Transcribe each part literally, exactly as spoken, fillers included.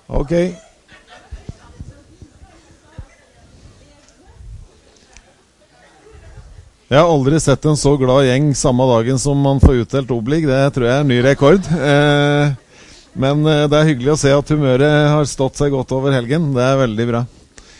Ok. Jeg har aldri sett en så glad gjeng samme dagen som man får utdelt oblig. Det tror jeg er en ny rekord. Eh, men det er hyggelig å se at humøret har stått seg godt over helgen. Det er veldig bra.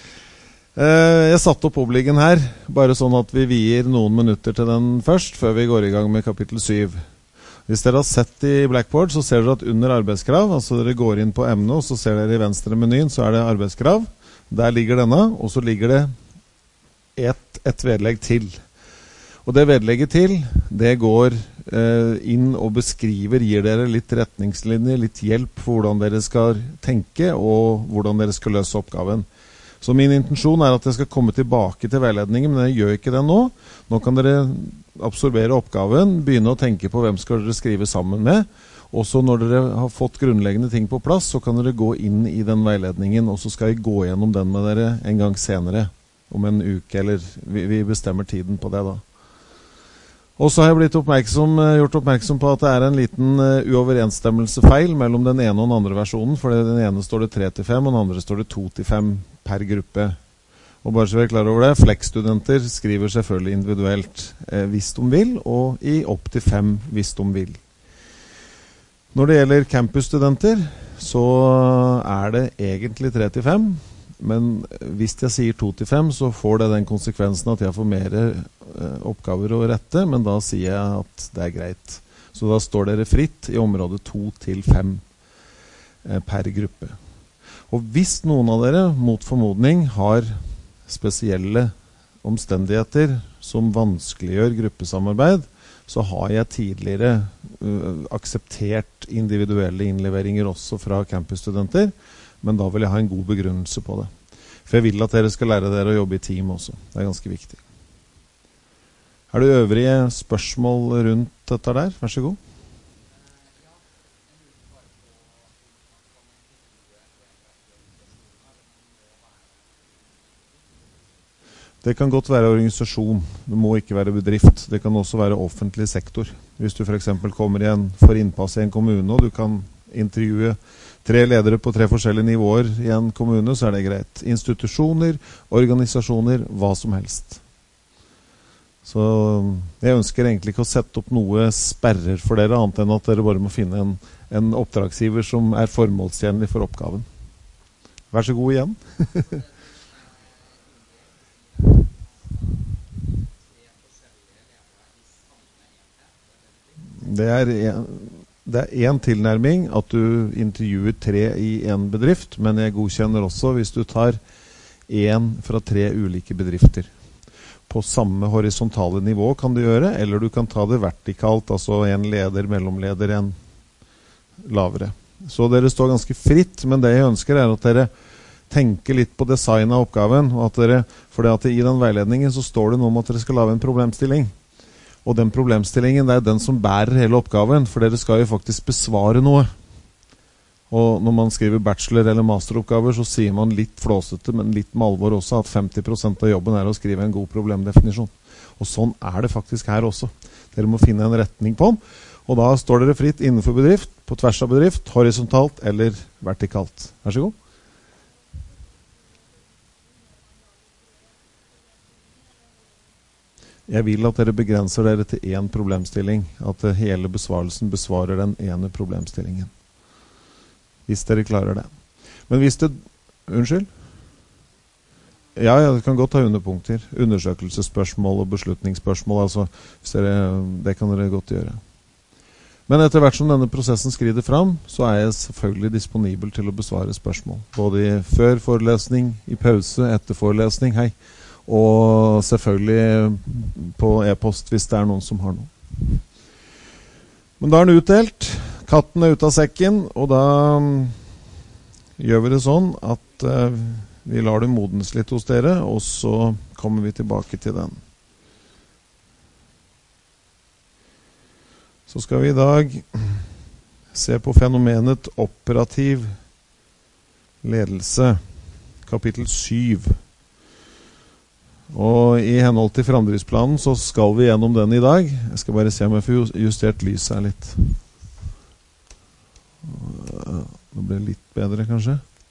Eh, jeg satte opp obligen her, bare sånn at vi vier noen minutter til den først, før vi går i gang med kapittel syv. Hvis dere har sett i Blackboard, så ser dere at under arbeidskrav, altså dere går inn på emnet, og så ser dere i venstre menyen, så er det arbeidskrav. Der ligger denne, og så ligger det et, et vedlegg til. Og det vedlegget til, det går eh, inn og beskriver, gir dere litt retningslinjer, litt hjelp for hvordan dere skal tenke, og hvordan dere skal løse oppgaven. Så min intensjon er at jeg skal komme tilbake til veiledningen, men jeg gjør ikke det nå. Nå kan dere absorbere oppgaven, begynne å tenke på hvem skal dere skrive sammen med. Og så når dere har fått grunnleggende ting på plass, så kan dere gå inn i den veiledningen, og så skal jeg gå gjennom den med dere en gang senere, om en uke, eller vi, vi bestemmer tiden på det da. Og så har jeg blitt oppmerksom, gjort oppmerksom på at det er en liten uh, uoverensstemmelsefeil mellom den ene og den andre versjonen, for den ene står det tre til fem, og den andre står det to til fem per gruppe. Og bare så vi er klar over det, Flex-studenter skriver selvfølgelig individuelt eh, hvis de vil, og i opp til fem hvis de vil. Når det gjelder campus-studenter, så er det egentlig tre til fem, men hvis jeg sier to til fem, så får det den konsekvensen at jeg får mer eh, oppgaver å rette, men da sier jeg at det er greit. Så da står dere fritt i området to til fem eh, per gruppe. Og hvis noen av dere mot formodning har spesielle omstendigheter som vanskeliggjør gruppesamarbeid, så har jeg tidligere uh, akseptert individuelle innleveringer også fra campusstudenter, men da vil jeg ha en god begrunnelse på det. For jeg vil at dere skal lære dere å jobbe i team også. Det er ganske viktig. Er det øvrige spørsmål rundt dette der? Vær så god. Det kan godt være organisasjon, det må ikke være bedrift. Det kan også være offentlig sektor. Hvis du for eksempel kommer igjen for innpass i en kommune, og du kan intervjue tre ledere på tre forskjellige nivåer i en kommune, så er det greit. Institusjoner, organisasjoner, hva som helst. Så jeg ønsker egentlig ikke å sette opp noe sperrer for dere, annet enn at dere bare må finne en, en oppdragsgiver som er formålstjenlig for oppgaven. Vær så god igjen. Det er en, det er en tilnærming at du intervjuer tre i en bedrift, men jeg godkjenner også hvis du tar en fra tre ulike bedrifter. På samme horisontale nivå kan du gjøre, eller du kan ta det vertikalt, altså en leder, mellomleder, en lavere. Så dere står ganske fritt, men det jeg ønsker er at dere tenker litt på design av oppgaven, og at dere, for det at i den veiledningen så står det noe om at dere skal lage en problemstilling. Og den problemstillingen, det er den som bærer hele oppgaven, for dere skal jo faktisk besvare noe. Og når man skriver bachelor- eller masteroppgaver, så sier man litt flåsete, men litt med alvor også, at femti prosent av jobben er å skrive en god problemdefinisjon. Og sånn er det faktisk her også. Dere må finne en retning på den, og da står dere fritt innenfor bedrift, på tvers av bedrift, horisontalt eller vertikalt. Vær så god. Jeg vil at dere begrenser dere til én problemstilling, at hele besvarelsen besvarer den ene problemstillingen. Hvis dere klarer det. Men hvis det... Unnskyld? Ja, ja, det kan godt ha underpunkter. Undersøkelsesspørsmål og beslutningsspørsmål, altså, hvis dere, det kan dere godt gjøre. Men etter hvert som denne prosessen skrider fram, så er jeg selvfølgelig disponibel til å besvare spørsmål. Både i før forelesning, i pause, etter forelesning, hei. Og selvfølgelig på e-post hvis det er noen som har noe. Men da er den utdelt. Katten er ute av sekken, og da gjør vi det sånn at uh, vi lar det modnes litt hos dere, og så kommer vi tilbake til den. Så skal vi i dag se på fenomenet operativ ledelse, kapittel syv. Og i henhold til fremdriftsplanen så skal vi gjennom den i dag. Jeg skal bare se om jeg får justert lyset her litt. Det ble litt bedre kanskje.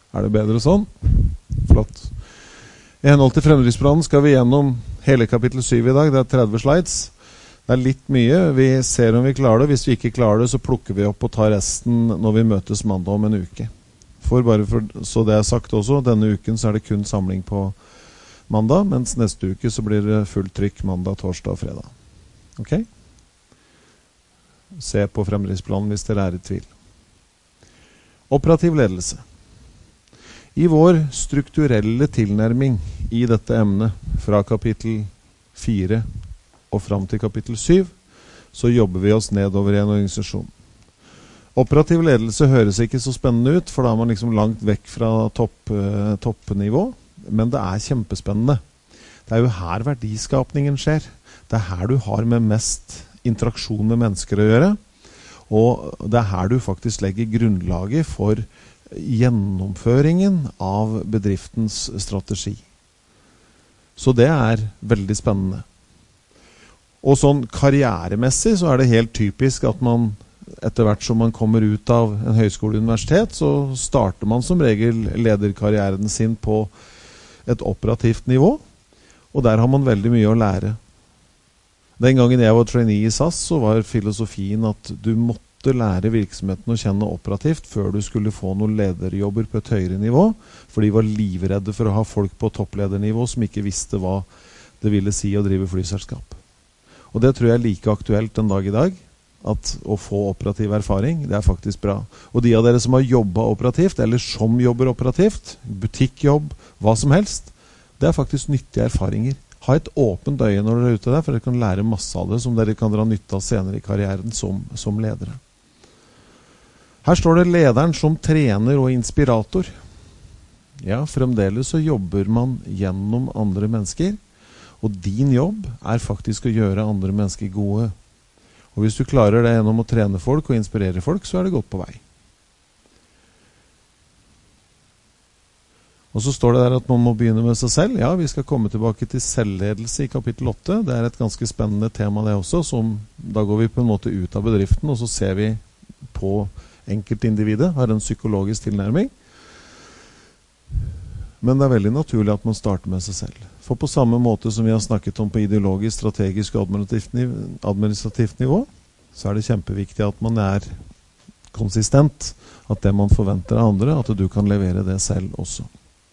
Er det bedre sånn? Flott. I henhold til fremdriftsplanen skal vi gjennom hele kapittel syv i dag. Det er tretti slides. Det er litt mye. Vi ser om vi klarer det. Hvis vi ikke klarer det, så plukker vi opp og tar resten når vi møtes mandag om en uke. For bare for, så det er sagt også, denne uken så er det kun samling på mandag, mens neste uke så blir det fullt trykk mandag, torsdag og fredag. Ok? Se på fremdriftsplanen hvis dere er i tvil. Operativ ledelse. I vår strukturelle tilnærming i dette emnet, fra kapittel fire og fram til kapittel syv, så jobber vi oss nedover i en organisasjon. Operativ ledelse høres ikke så spennende ut, for da er man liksom langt vekk fra topp, eh, toppnivå, men det er kjempespennende. Det er jo her verdiskapningen skjer. Det er her du har med mest interaksjon med mennesker å gjøre, og det er her du faktisk legger grunnlaget for gjennomføringen av bedriftens strategi. Så det er veldig spennende. Og sånn karrieremessig så er det helt typisk at man etter hvert som man kommer ut av en høyskole-universitet, så starter man som regel lederkarrieren sin på et operativt nivå, og der har man veldig mye å lære. Den gangen jeg var trainee i S A S, så var filosofien at du måtte lære virksomheten å kjenne operativt før du skulle få noen lederjobber på et høyere nivå, for de var livredde for å ha folk på toppledernivå som ikke visste hva det ville si å drive flyselskap. Og det tror jeg er like aktuelt den dag i dag, at å få operativ erfaring, det er faktisk bra. Og de av dere som har jobbet operativt, eller som jobber operativt, butikkjobb, hva som helst, det er faktisk nyttige erfaringer. Ha et åpent øye når dere er ute der, for dere kan lære masse av det som dere kan dra nytte av senere i karrieren som, som ledere. Her står det lederen som trener og inspirator. Ja, fremdeles så jobber man gjennom andre mennesker, og din jobb er faktisk å gjøre andre mennesker gode. Og hvis du klarer det gjennom å trene folk og inspirere folk, så er det godt på vei. Og så står det der at man må begynne med seg selv. Ja, vi skal komme tilbake til selvledelse i kapittel åtte. Det er et ganske spennende tema det også, som da går vi på en måte ut av bedriften, og så ser vi på enkeltindividet, har en psykologisk tilnærming. Men det er veldig naturlig at man starter med seg selv. For på samme måte som vi har snakket om på ideologisk, strategisk og administrativt nivå, administrativt nivå, så er det kjempeviktig at man er konsistent, at det man forventer av andre, at du kan levere det selv også.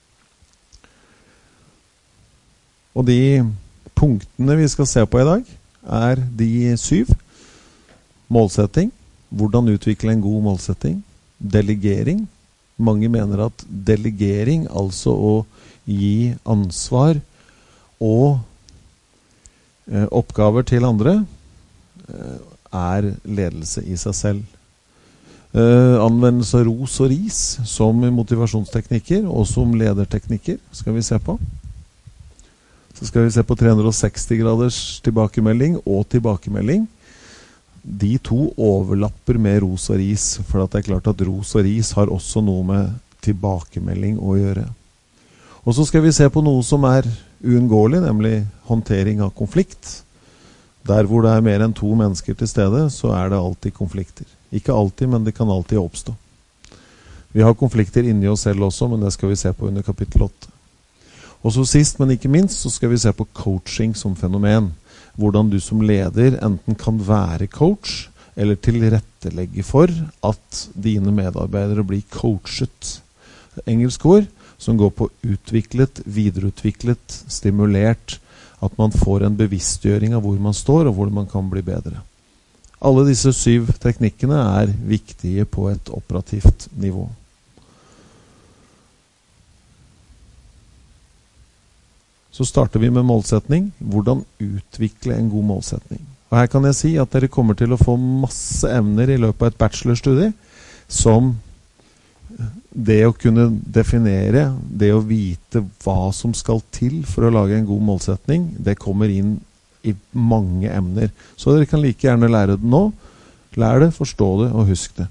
Og de punktene vi skal se på i dag er de syv. Målsetting. Hvordan utvikle en god målsetting. Delegering. Mange mener at delegering, altså å gi ansvar og eh, oppgaver til andre, eh, er ledelse i seg selv. Eh, anvendelse av ros og ris som motivasjonsteknikker og som lederteknikker skal vi se på. Så skal vi se på tre hundre og seksti graders tilbakemelding og tilbakemelding. De to overlapper med ros og ris, for det er klart at ros og ris har også noe med tilbakemelding å gjøre. Og så skal vi se på noe som er uunngåelig, nemlig håndtering av konflikt. Der hvor det er mer enn to mennesker til stede, så er det alltid konflikter. Ikke alltid, men det kan alltid oppstå. Vi har konflikter inni oss selv også, men det skal vi se på under kapittel åtte. Og så sist, men ikke minst, så skal vi se på coaching som fenomen. Hvordan du som leder enten kan være coach, eller tilrettelegge for at dine medarbeidere blir coachet. Engelsk ord som går på utviklet, videreutviklet, stimulert, at man får en bevisstgjøring av hvor man står og hvor man kan bli bedre. Alle disse syv teknikkene er viktige på et operativt nivå. Så starter vi med målsetning. Hvordan utvikle en god målsetning. Og her kan jeg si at dere kommer til å få masse evner i løpet av et bachelorstudie, som det å kunne definere, det å vite hva som skal til for å lage en god målsetning, det kommer inn i mange emner. Så dere kan like gjerne lære det nå. Lær det, forstå det og husk det.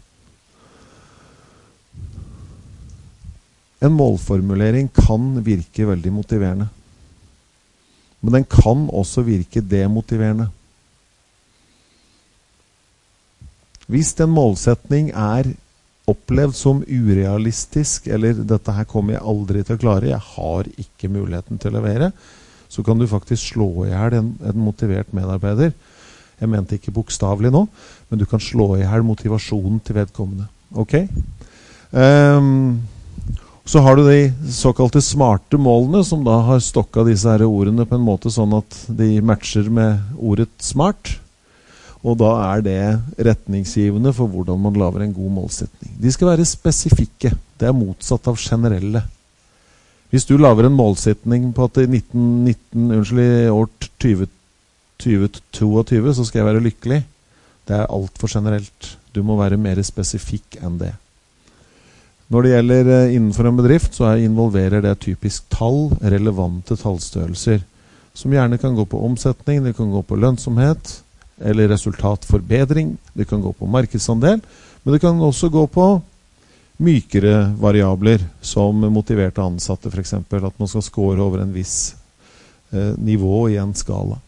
En målformulering kan virke veldig motiverende. Men den kan også virke demotiverende. Hvis en målsetning er opplevd som urealistisk, eller dette her kommer jeg aldri til å klare, jeg har ikke muligheten til å levere, så kan du faktisk slå i hjel en, en motivert medarbeider. Jeg mente ikke bokstavlig nå, men du kan slå i hjel motivasjonen til vedkommende. Ok? Um, så har du de såkalte smarte målene, som da har stokket disse her ordene på en måte sånn at de matcher med ordet smart. Og da er det retningsgivende for hvordan man lager en god målsetning. De skal være spesifikke. Det er motsatt av generelle. Hvis du lager en målsetning på at i nitten nitten, unnskyld, i år tjue tjueto, så skal jeg være lykkelig. Det er alt for generelt. Du må være mer spesifikk enn det. Når det gjelder innenfor en bedrift, så er involverer det typisk tall, relevante tallstørrelser, som gjerne kan gå på omsetning, det kan gå på lønnsomhet, eller resultatforbedring, det kan gå på markedsandel, men det kan også gå på mykere variabler, som motiverte ansatte, for eksempel, at man skal score over en viss eh, nivå i en skala.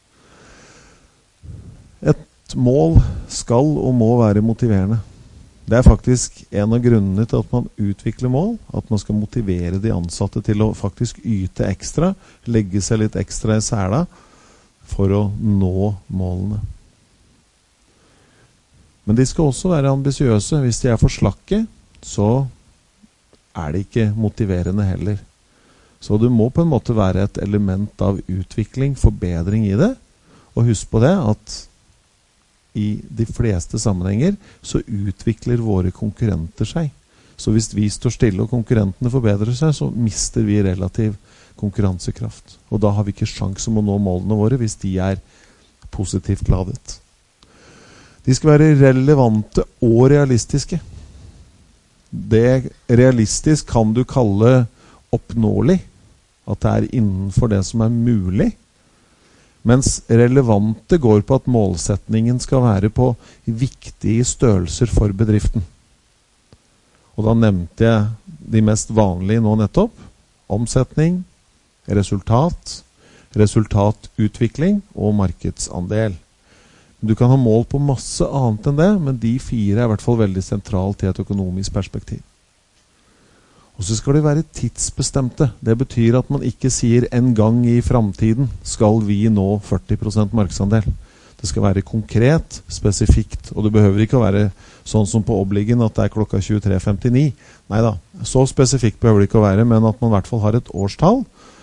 Et mål skal og må være motiverende. Det er faktisk en av grunnene til at man utvikler mål, at man skal motivere de ansatte til å faktisk yte ekstra, legge seg litt ekstra i sela for å nå målene. Men de skal også være ambisiøse. Hvis de er for slakke, så er det ikke motiverende heller. Så du må på en måte være et element av utvikling, forbedring i det, og husk på det at i de fleste sammenhenger så utvikler våre konkurrenter seg. Så hvis vi står stille og konkurrentene forbedrer seg, så mister vi relativ konkurransekraft. Og da har vi ikke sjans om å nå målene våre hvis de er positivt ladet. De skal være relevante og realistiske. Det realistisk kan du kalle oppnåelig, at det er innenfor det som er mulig. Mens relevante går på at målsetningen skal være på viktige størrelser for bedriften. Og da nevnte jeg de mest vanlige nå nettopp. Omsetning, resultat, resultatutvikling og markedsandel. Du kan ha mål på masse annet enn det, men de fire er i hvert fall veldig sentralt i et økonomisk perspektiv. Og så skal de være tidsbestemte. Det betyr at man ikke sier en gang i fremtiden skal vi nå førti prosent markedsandel. Det skal være konkret, spesifikt, og det behøver ikke å være sånn som på oppliggen at det er klokka tjuetre femtini. Neida, så spesifikt behøver det ikke å være, men at man i hvert fall har et årstall.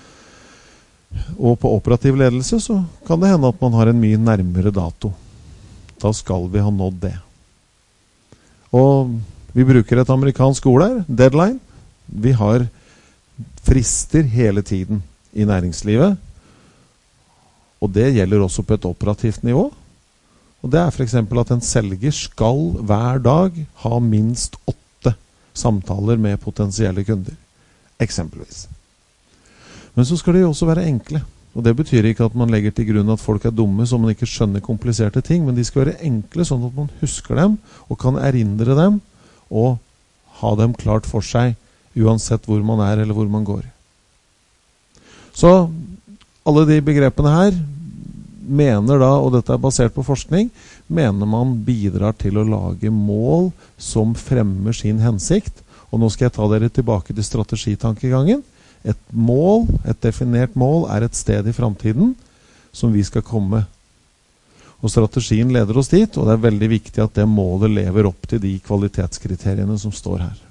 Og på operativ ledelse så kan det hende at man har en mye nærmere dato. Da skal vi ha nådd det. Og vi bruker et amerikansk ord her, deadline. Vi har frister hele tiden i næringslivet, og det gjelder også på et operativt nivå. Og det er for eksempel at en selger skal hver dag ha minst åtte samtaler med potensielle kunder, eksempelvis. Men så skal de også være enkle, og det betyr ikke at man legger til grunn at folk er dumme så man ikke skjønner kompliserte ting, men de skal være enkle sånn at man husker dem og kan erindre dem og ha dem klart for seg uansett hvor man er eller hvor man går. Så alle de begrepene her mener da, og dette er basert på forskning, mener man bidrar til å lage mål som fremmer sin hensikt. Og nå skal jeg ta dere tilbake til strategitankegangen. Et mål, et definert mål, er et sted i fremtiden som vi skal komme. Og strategien leder oss dit, og det er veldig viktig at det målet lever opp til de kvalitetskriteriene som står her.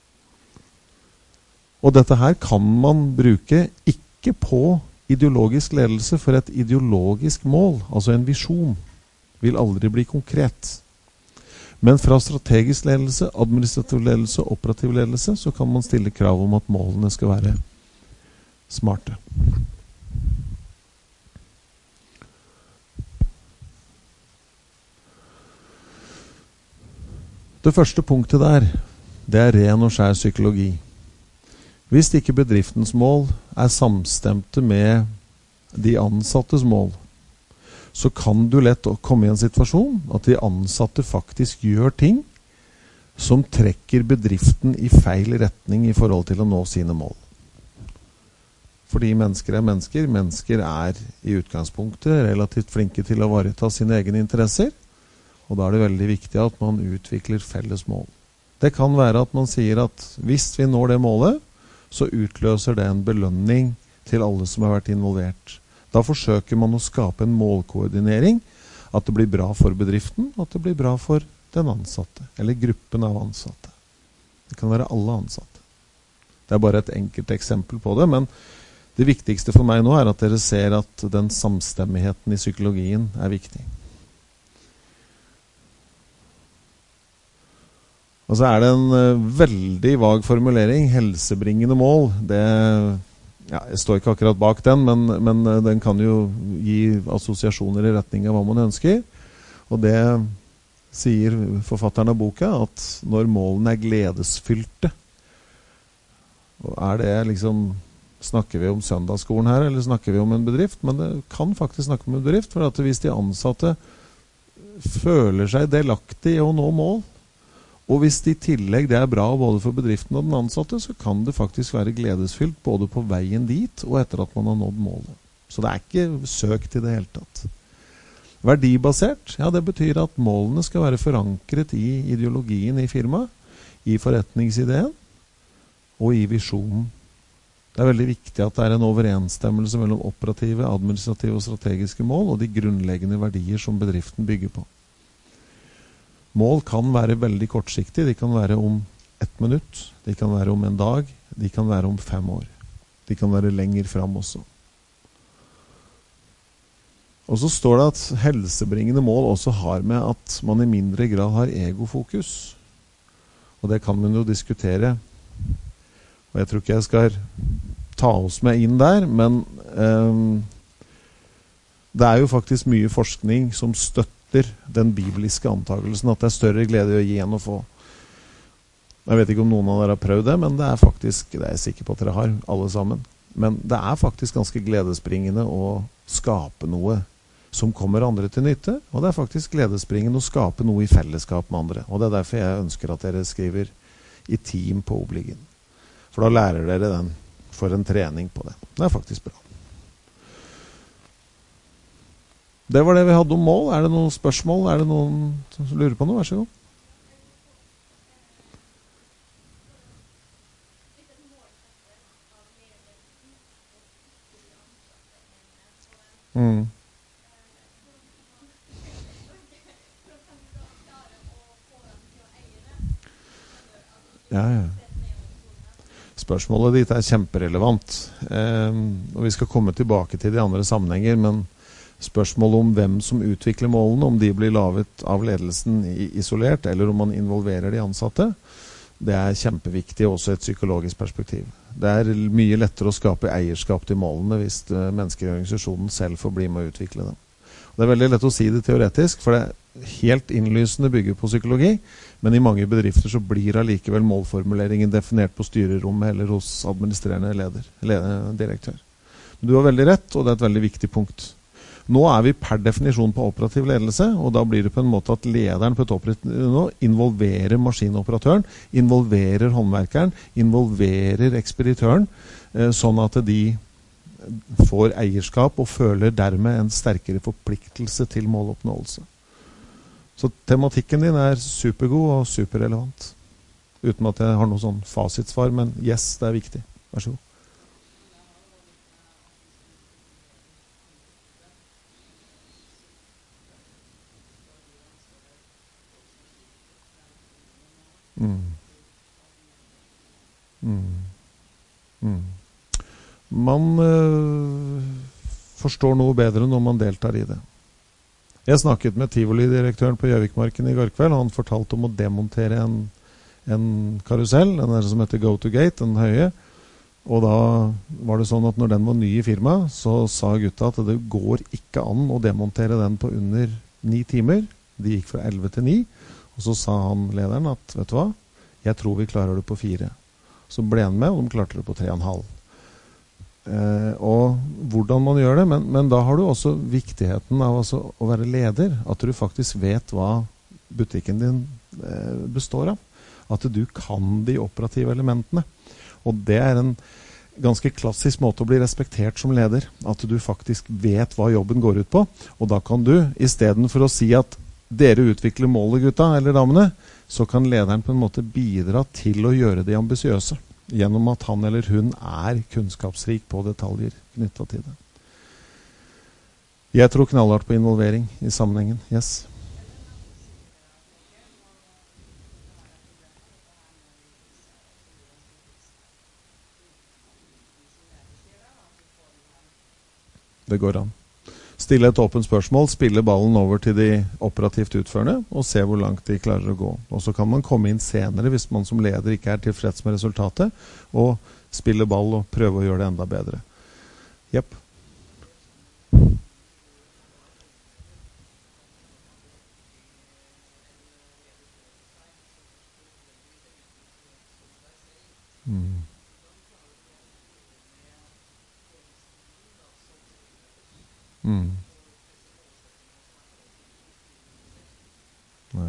Og dette her kan man bruke ikke på ideologisk ledelse, for et ideologisk mål, altså en visjon, vil aldri bli konkret. Men fra strategisk ledelse, administrativ ledelse og operativ ledelse, så kan man stille krav om at målene skal være smarte. Det første punktet der, det er ren og skjær psykologi. Hvis ikke bedriftens mål er samstemte med de ansattes mål, så kan du lett komme i en situasjon at de ansatte faktisk gjør ting som trekker bedriften i feil retning i forhold til å nå sine mål. Fordi mennesker er mennesker. Mennesker er i utgangspunktet relativt flinke til å ivareta sine egne interesser, og da er det veldig viktig at man utvikler felles mål. Det kan være at man sier at hvis vi når det målet, så utløser det en belønning til alle som har vært involvert. Da forsøker man å skape en målkoordinering, at det blir bra for bedriften, at det blir bra for den ansatte, eller gruppen av ansatte. Det kan være alle ansatte. Det er bare et enkelt eksempel på det, men det viktigste for meg nå er at dere ser at den samstemmigheten i psykologien er viktig. Og så er det en uh, veldig vag formulering, helsebringende mål. Det, ja, jeg står ikke akkurat bak den, men, men uh, den kan jo gi assosiasjoner i retning av hva man ønsker. Og det sier forfatteren av boka, at når målene er gledesfylte, og er det liksom, snakker vi om søndagsskolen her, eller snakker vi om en bedrift? Men det kan faktisk snakke om en bedrift, for at hvis de ansatte føler seg delaktige i å nå mål, og hvis det i tillegg det er bra både for bedriften og den ansatte, så kan det faktisk være gledesfylt både på veien dit og etter at man har nådd målet. Så det er ikke søkt i det hele tatt. Verdibasert, ja, det betyr at målene skal være forankret i ideologien i firmaet, i forretningsideen og i visjonen. Det er veldig viktig at det er en overensstemmelse mellom operative, administrative og strategiske mål og de grunnleggende verdier som bedriften bygger på. Mål kan være veldig kortsiktige, de kan være om ett minutt, de kan være om en dag, de kan være om fem år. De kan være lenger frem også. Og så står det at helsebringende mål også har med at man i mindre grad har egofokus. Og det kan man jo diskutere. Og jeg tror ikke jeg skal ta oss med inn der, men um, det er jo faktisk mye forskning som støtter den bibelske antagelsen at det er større glede å gi enn å få. Jeg vet ikke om noen av dere har prøvd det, men det er faktisk, det er jeg sikker på at dere har, alle sammen. Men det er faktisk ganske gledesbringende å skape noe som kommer andre til nytte, og det er faktisk gledesbringende å skape noe i fellesskap med andre. Og det er derfor jeg ønsker at dere skriver i team på Obliggen. For da lærer dere den for en trening på det. Det er faktisk bra. Det var det vi hadde om mål. Er det noen spørsmål? Er det noen som lurer på noe? Vær så god. Mm. Ja, ja. Spørsmålet ditt er kjemperelevant. Eh, og vi skal komme tilbake til de andre sammenhenger, men spørsmålet om hvem som utvikler målene, om de blir laget av ledelsen isolert, eller om man involverer de ansatte, det er kjempeviktig også i et psykologisk perspektiv. Det er mye lettere å skape eierskap til målene hvis mennesker i organisasjonen selv får bli med å utvikle dem. Og det er veldig lett å si det teoretisk, for det er helt innlysende bygget på psykologi, men i mange bedrifter så blir allikevel målformuleringen definert på styrerommet eller hos administrerende leder, leder direktør. Men du har veldig rett, og det er et veldig viktig punkt. Nå er vi per definisjon på operativ ledelse, og da blir det på en måte at lederen på et operativ nå involverer maskinoperatøren, involverer håndverkeren, involverer ekspeditøren, eh, sånn at de får eierskap og føler dermed en sterkere forpliktelse til måloppnåelse. Så tematikken din er supergod og superrelevant. Uten at jeg har noe sånn fasitsvar, men yes, det er viktig. Vær så god. Mm. Mm. Mm. Man øh, forstår noe bedre når man deltar i det. Jeg snakket med Tivoli-direktøren på Gjøvikmarken i går kveld, og han fortalte om å demontere en, en karusell, den der som heter Go to Gate, den høye. Og da var det sånn at når den var ny i firmaet, så sa gutta at det går ikke an å demontere den på under ni timer. De gikk fra elleve til ni. Og så sa han lederen at, vet du hva, jeg tror vi klarer det på fire. Så ble han med, og de klarte det på tre og en halv. Eh, og hvordan man gjør det, men, men da har du også viktigheten av altså å være leder, at du faktisk vet hva butikken din eh, består av. At du kan de operative elementene. Og det er en ganske klassisk måte å bli respektert som leder, at du faktisk vet hva jobben går ut på, og da kan du, i stedet for å si at dere utvikler målet, gutta eller damene, så kan lederen på en måte bidra til å gjøre de ambisiøse, gjennom at han eller hun er kunnskapsrik på detaljer knyttet til det. Jeg tror knallhardt på involvering i sammenhengen. Yes. Det går an. Stille et åpent spørsmål, spille ballen over til de operativt utførende, og se hvor langt de klarer å gå. Og så kan man komme inn senere hvis man som leder ikke er tilfreds med resultatet, og spille ball og prøve å gjøre det enda bedre. Jepp. Mm. Mm. Nei.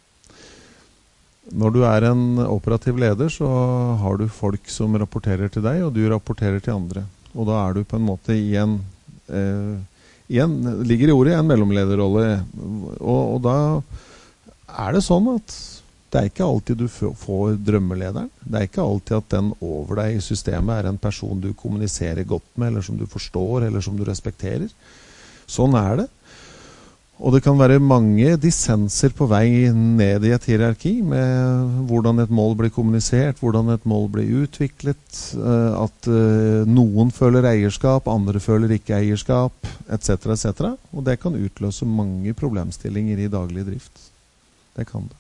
Når du er en operativ leder, så har du folk som rapporterer til deg, og du rapporterer til andre. Og da er du på en måte i en, eh, i en ligger i ordet, en mellomlederrolle. Og, og da er det sånn at det er ikke alltid du får drømmelederen. Det er ikke alltid at den over deg i systemet er en person du kommuniserer godt med, eller som du forstår, eller som du respekterer. Sånn er det. Og det kan være mange dissenser på vei ned i et hierarki, med hvordan et mål blir kommunisert, hvordan et mål blir utviklet, at noen føler eierskap, andre føler ikke eierskap, et cetera et cetera. Og det kan utløse mange problemstillinger i daglig drift. Det kan det.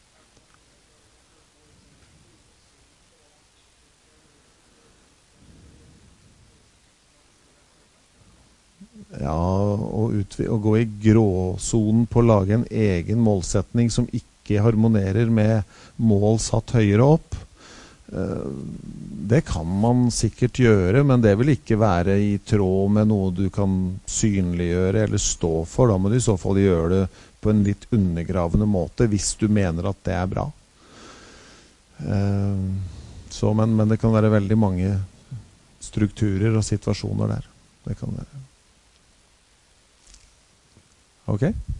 Ja, å, utvi- å gå i gråzonen på å lage en egen målsetning som ikke harmonerer med mål satt høyere opp, eh, det kan man sikkert gjøre, men det vil ikke være i tråd med noe du kan synliggjøre eller stå for. Da må du i så fall gjøre det på en litt undergravende måte, hvis du mener at det er bra. Eh, så, men, men det kan være veldig mange strukturer og situasjoner der. Det kan være. Ok.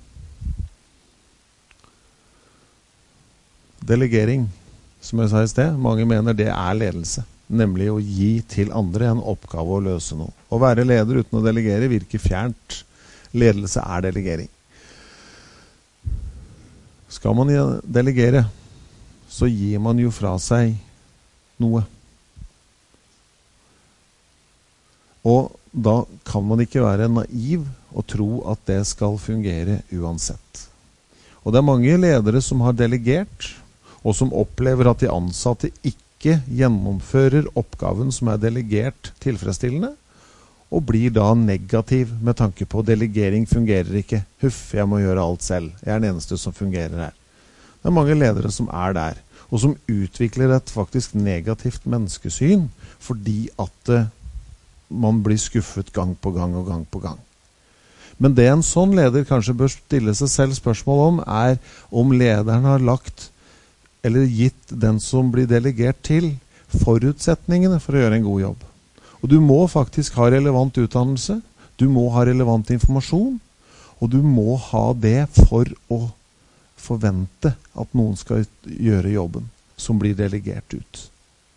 Delegering, som jeg sa i sted, mange mener det er ledelse, nemlig å gi til andre en oppgave å løse noe. Å være leder uten å delegere virker fjernt. Ledelse er delegering. Skal man delegere, så gir man jo fra seg noe. Og da kan man ikke være naiv og tro at det skal fungere uansett. Og det er mange ledere som har delegert, og som opplever at de ansatte ikke gjennomfører oppgaven som er delegert tilfredsstillende, og blir da negativ med tanke på delegering fungerer ikke. Huff, jeg må gjøre alt selv. Jeg er den eneste som fungerer her. Det er mange ledere som er der, og som utvikler et faktisk negativt menneskesyn, fordi at uh, man blir skuffet gang på gang og gang på gang. Men det en sånn leder kanskje bør stille seg selv spørsmål om, er om lederen har lagt, eller gitt den som blir delegert til, forutsetningene for å gjøre en god jobb. Og du må faktisk ha relevant utdannelse, du må ha relevant informasjon, og du må ha det for å forvente at noen skal gjøre jobben som blir delegert ut.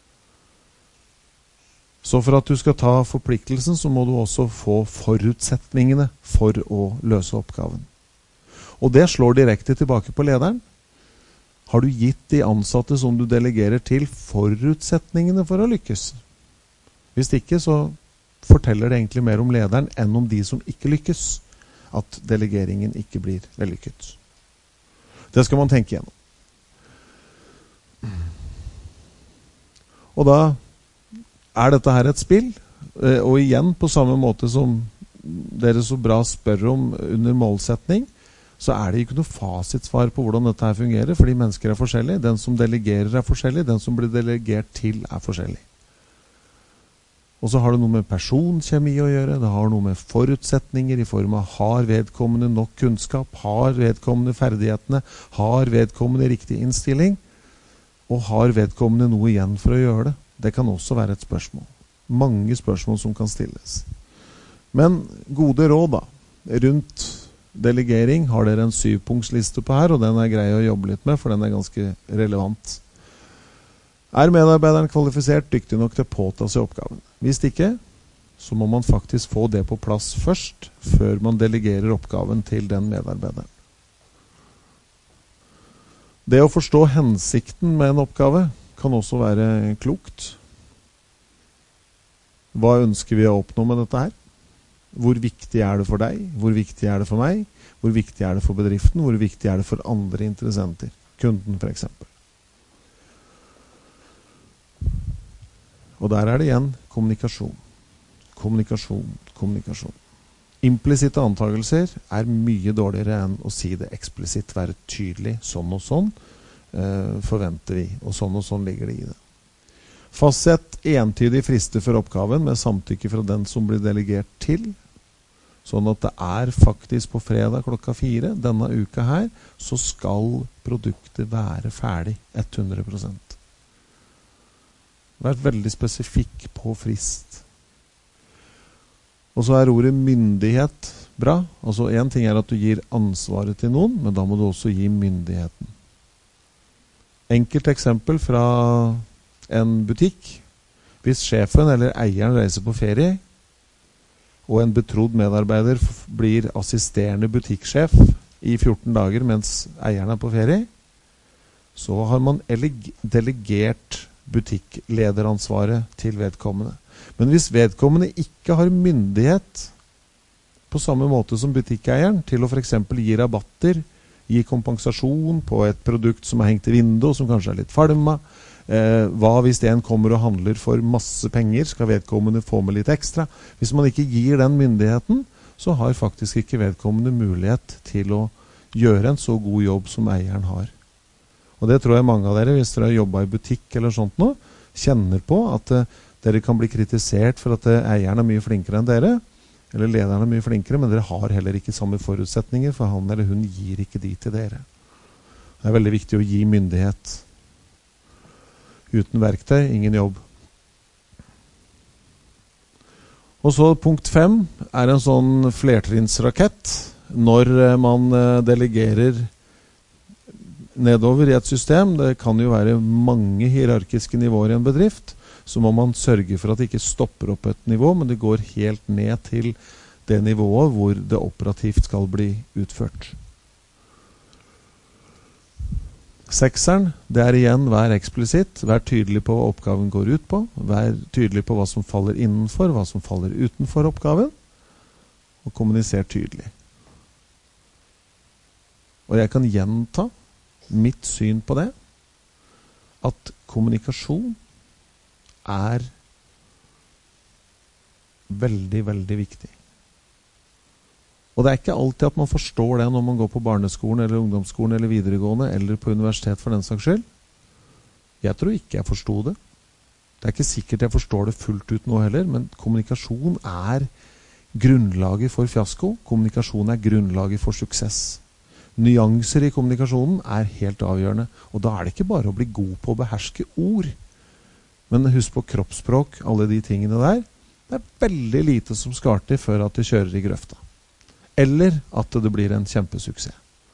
Så for at du skal ta forpliktelsen, så må du også få forutsetningene for å løse oppgaven. Og det slår direkte tilbake på lederen. Har du gitt de ansatte som du delegerer til forutsetningene for å lykkes? Hvis ikke, så forteller det egentlig mer om lederen enn om de som ikke lykkes, at delegeringen ikke blir vellykket. Det skal man tenke igjennom. Og da er dette her et spill, og igjen på samme måte som dere så bra spør om under målsetning, så er det ikke noe fasitsvar på hvordan dette her fungerer, fordi mennesker er forskjellige. Den som delegerer er forskjellig, den som blir delegert til er forskjellig. Og så har det noe med personkjemi å gjøre, det har noe med forutsetninger i form av har vedkommende nok kunnskap, har vedkommende ferdighetene, har vedkommende riktig innstilling, og har vedkommende noe igjen for å gjøre det. Det kan også være et spørsmål. Mange spørsmål som kan stilles. Men gode råd da, rundt delegering har dere en syvpunktsliste på her, og den er grei å jobbe litt med, for den er ganske relevant. Er medarbeideren kvalifisert, dyktig nok til å påta seg oppgaven? Hvis ikke, så må man faktisk få det på plass først, før man delegerer oppgaven til den medarbeideren. Det å forstå hensikten med en oppgave kan også være klokt. Hva ønsker vi å oppnå med dette her? Hvor viktig er det for deg? Hvor viktig er det for meg? Hvor viktig er det for bedriften? Hvor viktig er det for andre interessenter? Kunden for eksempel. Og der er det igjen kommunikasjon. Kommunikasjon, kommunikasjon. Implisitte antagelser er mye dårligere enn å si det eksplisitt, være tydelig, sånn og sånn eh, forventer vi, og sånn og sånn ligger det i det. Fastsett entydig frister for oppgaven med samtykke fra den som blir delegert til, sånn at det er faktisk på fredag klokka fire, denne uka her, så skal produktet være ferdig hundre prosent. Vær veldig spesifikk på frist. Og så er ordet myndighet bra. Altså en ting er at du gir ansvaret til noen, men da må du også gi myndigheten. Enkelt eksempel fra en butikk. Hvis sjefen eller eieren reiser på ferie, og en betrodd medarbeider blir assisterende butikksjef i fjorten dager mens eieren er på ferie, så har man delegert butikklederansvaret til vedkommende. Men hvis vedkommende ikke har myndighet på samme måte som butikkeieren til å for eksempel gi rabatter, gi kompensasjon på et produkt som er hengt i vinduet, som kanskje er litt falma, eh, hva hvis en kommer og handler for masse penger, skal vedkommende få med litt ekstra? Hvis man ikke gir den myndigheten, så har faktisk ikke vedkommende mulighet til å gjøre en så god jobb som eieren har. Og det tror jeg mange av dere, hvis dere har jobbet i butikk eller sånt nå, kjenner på at uh, dere kan bli kritisert for at uh, eieren er mye flinkere enn dere, eller lederen er mye flinkere, men dere har heller ikke samme forutsetninger, for han eller hun gir ikke de til dere. Det er veldig viktig å gi myndighet. Uten verktøy, ingen jobb. Og så punkt fem er en sånn flertrinnsrakett. Når uh, man uh, delegerer nedover i et system, det kan jo være mange hierarkiske nivåer i en bedrift, så må man sørge for at det ikke stopper opp et nivå, men det går helt ned til det nivået hvor det operativt skal bli utført. Sekseren, det er igjen vær eksplisitt, vær tydelig på hva oppgaven går ut på, vær tydelig på hva som faller innenfor, hva som faller utenfor oppgaven, og kommuniser tydelig. Og jeg kan gjenta mitt syn på det, at kommunikasjon er veldig, veldig viktig. Og det er ikke alltid at man forstår det når man går på barneskolen, eller ungdomsskolen, eller videregående, eller på universitet for den saks skyld. Jeg tror ikke jeg forstod det. Det er ikke sikkert jeg forstår det fullt ut nå heller, men kommunikasjon er grunnlaget for fiasko. Kommunikasjon er grunnlaget for suksess. Nyanser i kommunikasjonen er helt avgjørende, og da er det ikke bare å bli god på å beherske ord. Men husk på kroppsspråk, alle de tingene der. Det er veldig lite som skal til før at det kjører i grøfta. Eller at det blir en kjempesuksess.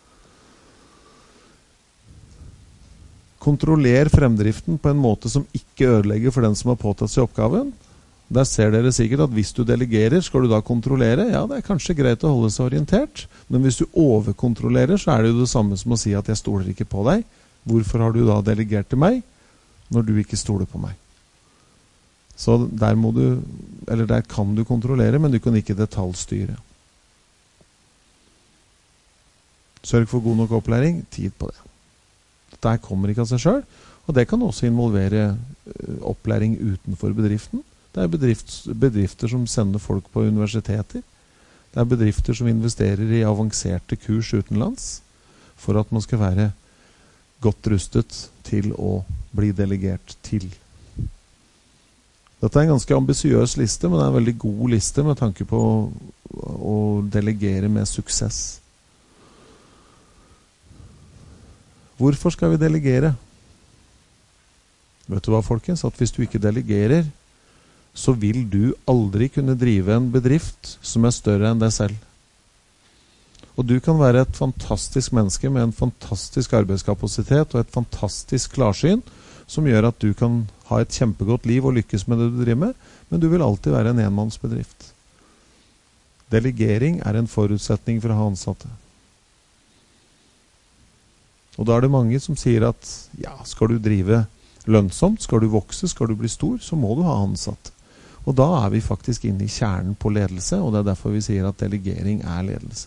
Kontroller fremdriften på en måte som ikke ødelegger for den som har påtatt seg oppgaven. Der ser dere sikkert at hvis du delegerer, skal du da kontrollere. Ja, det er kanskje greit å holde seg orientert, men hvis du overkontrollerer, så er det jo det samme som å si at jeg stoler ikke på deg. Hvorfor har du da delegert til meg, når du ikke stoler på meg? Så der må du, eller der kan du kontrollere, men du kan ikke detaljstyre. Sørg for god nok opplæring, tid på det. Dette kommer ikke av seg selv, og det kan også involvere opplæring utenfor bedriften. Det er bedrifts, bedrifter som sender folk på universiteter. Det er bedrifter som investerer i avanserte kurs utenlands for at man skal være godt rustet til å bli delegert til. Dette er en ganske ambisiøs liste, men det er en veldig god liste med tanke på å, å delegere med suksess. Hvorfor skal vi delegere? Vet du hva, folkens? At hvis du ikke delegerer, så vil du aldri kunne drive en bedrift som er større enn deg selv. Og du kan være et fantastisk menneske med en fantastisk arbeidskapasitet og et fantastisk klarsyn, som gjør at du kan ha et kjempegodt liv og lykkes med det du driver med, men du vil alltid være en enmannsbedrift. Delegering er en forutsetning for å ha ansatte. Og da er det mange som sier at ja, skal du drive lønnsomt, skal du vokse, skal du bli stor, så må du ha ansatte. Og da er vi faktisk inne i kjernen på ledelse, og det er derfor vi sier at delegering er ledelse.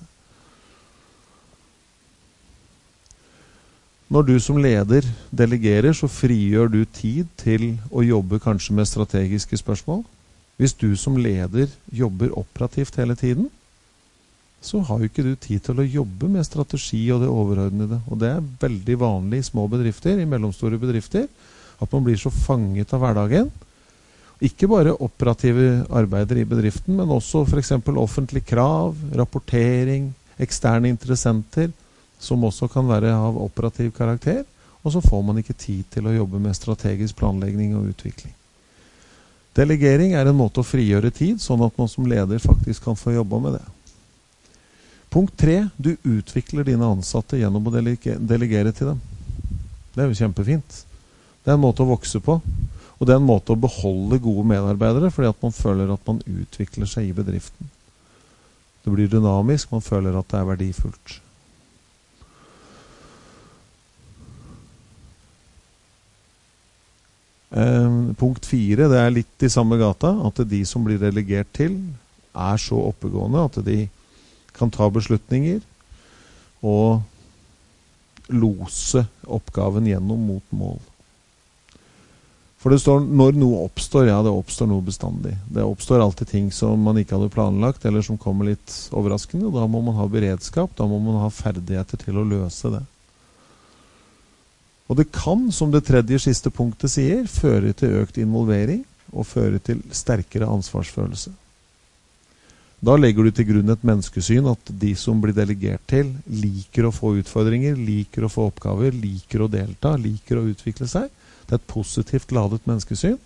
Når du som leder delegerer, så frigjør du tid til å jobbe kanskje med strategiske spørsmål. Hvis du som leder jobber operativt hele tiden, så har jo ikke du tid til å jobbe med strategi og det overordnede. Og det er veldig vanlig i små bedrifter, i mellomstore bedrifter, at man blir så fanget av hverdagen. Ikke bare operative arbeider i bedriften, men også for eksempel offentlig krav, rapportering, eksterne interessenter, som også kan være av operativ karakter, og så får man ikke tid til å jobbe med strategisk planlegging og utvikling. Delegering er en måte å frigjøre tid, sånn at man som leder faktisk kan få jobbe med det. Punkt tre, du utvikler dine ansatte gjennom å delegere, delegere til dem. Det er jo kjempefint. Det er en måte å vokse på, og det er en måte å beholde gode medarbeidere, fordi at man føler at man utvikler seg i bedriften. Det blir dynamisk, man føler at det er verdifullt. Eh, punkt fire, det er litt i samme gata, at de som blir delegert til er så oppegående at de kan ta beslutninger og lose oppgaven gjennom mot mål. For det står, når noe oppstår, ja, det oppstår noe bestandig. Det oppstår alltid ting som man ikke hadde planlagt, eller som kommer litt overraskende, og da må man ha beredskap, da må man ha ferdigheter til å løse det. Og det kan, som det tredje siste punktet sier, føre til økt involvering og føre til sterkere ansvarsfølelse. Da legger du til grunn et menneskesyn at de som blir delegert til liker å få utfordringer, liker å få oppgaver, liker å delta, liker å utvikle seg. Det er et positivt ladet menneskesyn.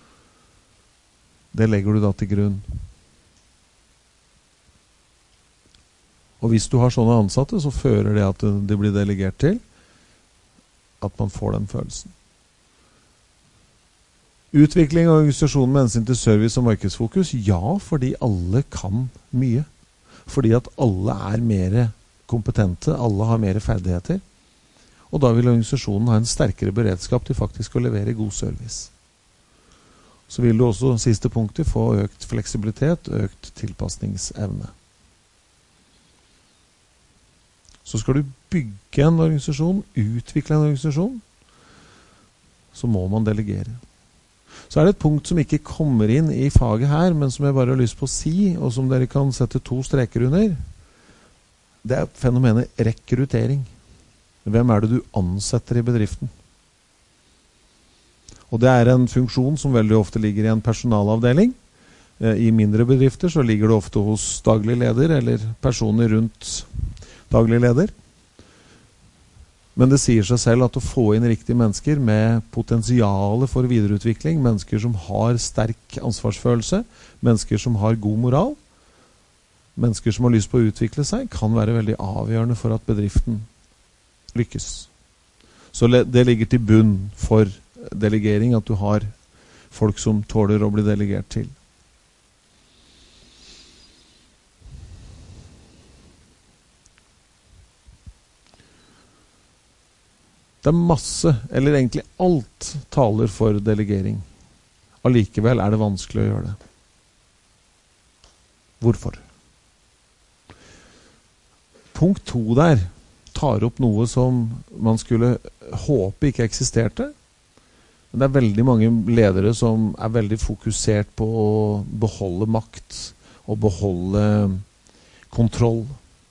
Det legger du da til grunn. Og hvis du har sånne ansatte, så fører det at de blir delegert til at man får den følelsen. Utvikling av organisasjonen med hensyn til service og markedsfokus, ja, fordi alle kan mye. Fordi at alle er mer kompetente, alle har mer ferdigheter. Og da vil organisasjonen ha en sterkere beredskap til faktisk å levere god service. Så vil du også, siste punktet, få økt fleksibilitet, økt tilpasningsevne. Så skal du bygge en organisasjon, utvikle en organisasjon, så må man delegere. Så er det et punkt som ikke kommer inn i faget her, men som jeg bare har lyst på å si, og som dere kan sette to streker under. Det er fenomenet rekruttering. Hvem er det du ansetter i bedriften? Og det er en funksjon som veldig ofte ligger i en personalavdeling. I mindre bedrifter så ligger det ofte hos daglig leder, eller personer rundt daglig leder. Men det sier seg selv at å få inn riktige mennesker med potensiale for videreutvikling, mennesker som har sterk ansvarsfølelse, mennesker som har god moral, mennesker som har lyst på å utvikle seg, kan være veldig avgjørende for at bedriften lykkes. Så det ligger til bunn for delegering, at du har folk som tåler å bli delegert til. Det er masse, eller egentlig alt, taler for delegering. Allikevel er det vanskelig å gjøre det. Hvorfor? Punkt to der tar opp noe som man skulle håpe ikke eksisterte. Det er veldig mange ledere som er veldig fokusert på å beholde makt og beholde kontroll.